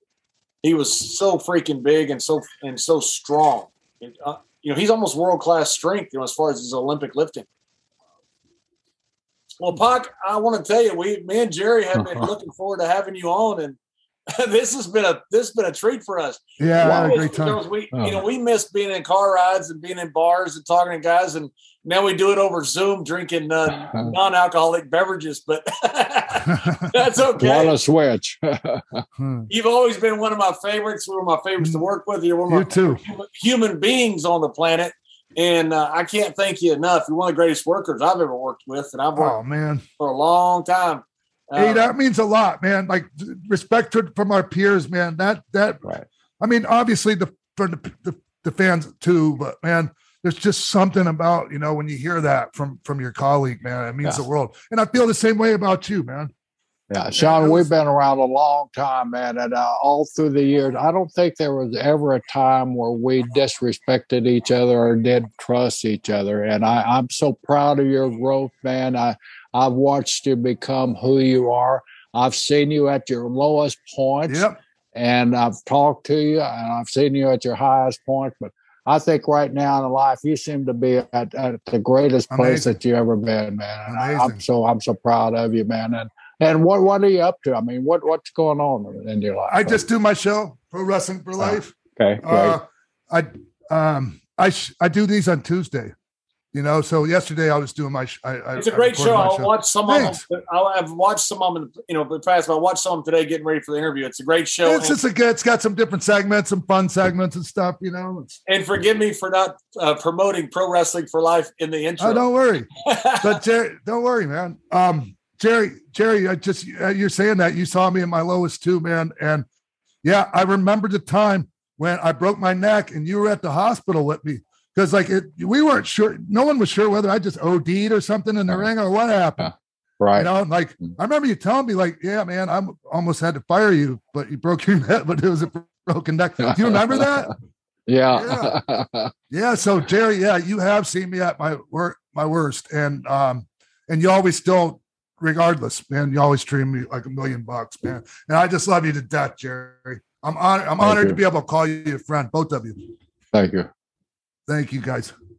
He was so freaking big and so strong. And, you know, he's almost world-class strength, you know, as far as his Olympic lifting. Well, Pac, I want to tell you, me and Jerry have been looking forward to having you on, and this has been a treat for us. Yeah, I had a great time. We miss being in car rides and being in bars and talking to guys, and now we do it over Zoom, drinking non-alcoholic beverages. But that's okay. What a switch! You've always been one of my favorites. One of my favorites to work with. You're one of my too. Human beings on the planet. And I can't thank you enough. You're one of the greatest workers I've ever worked with, and I've worked for a long time. Hey, that means a lot, man. Like respect from our peers, man. That right. I mean, obviously for the fans too, but man, there's just something about, when you hear that from your colleague, man, it means the world. And I feel the same way about you, man. Yeah, Sean, we've been around a long time, man, and all through the years, I don't think there was ever a time where we disrespected each other or didn't trust each other. And I'm so proud of your growth, man. I've watched you become who you are. I've seen you at your lowest points, and I've talked to you, and I've seen you at your highest point. But I think right now in life, you seem to be at the greatest place that you ever been, man. And I'm so proud of you, man. And what are you up to? I mean, what's going on in your life? I just do my show, Pro Wrestling for Life. Okay, great. I do these on Tuesday. So yesterday I was doing it's a great show. I'll watch some of them. I've watched some of them, fast. But I watched some of them today, getting ready for the interview. It's a great show. It's got some different segments, some fun segments and stuff. And forgive me for not promoting Pro Wrestling for Life in the intro. Oh, don't worry. But Jerry, don't worry, man. Jerry, you're saying that you saw me in my lowest too, man. And yeah, I remember the time when I broke my neck and you were at the hospital with me because we weren't sure. No one was sure whether I just OD'd or something in the ring or what happened. Right. I remember you telling me yeah, man, I almost had to fire you, but you broke your neck, but it was a broken neck. Do you remember that? Yeah. Yeah. So Jerry, you have seen me at my worst. And you always still, regardless, man, you always treat me like $1 million, man. And I just love you to death, Jerry. I'm honored to be able to call you a friend, both of you. Thank you. Thank you, guys.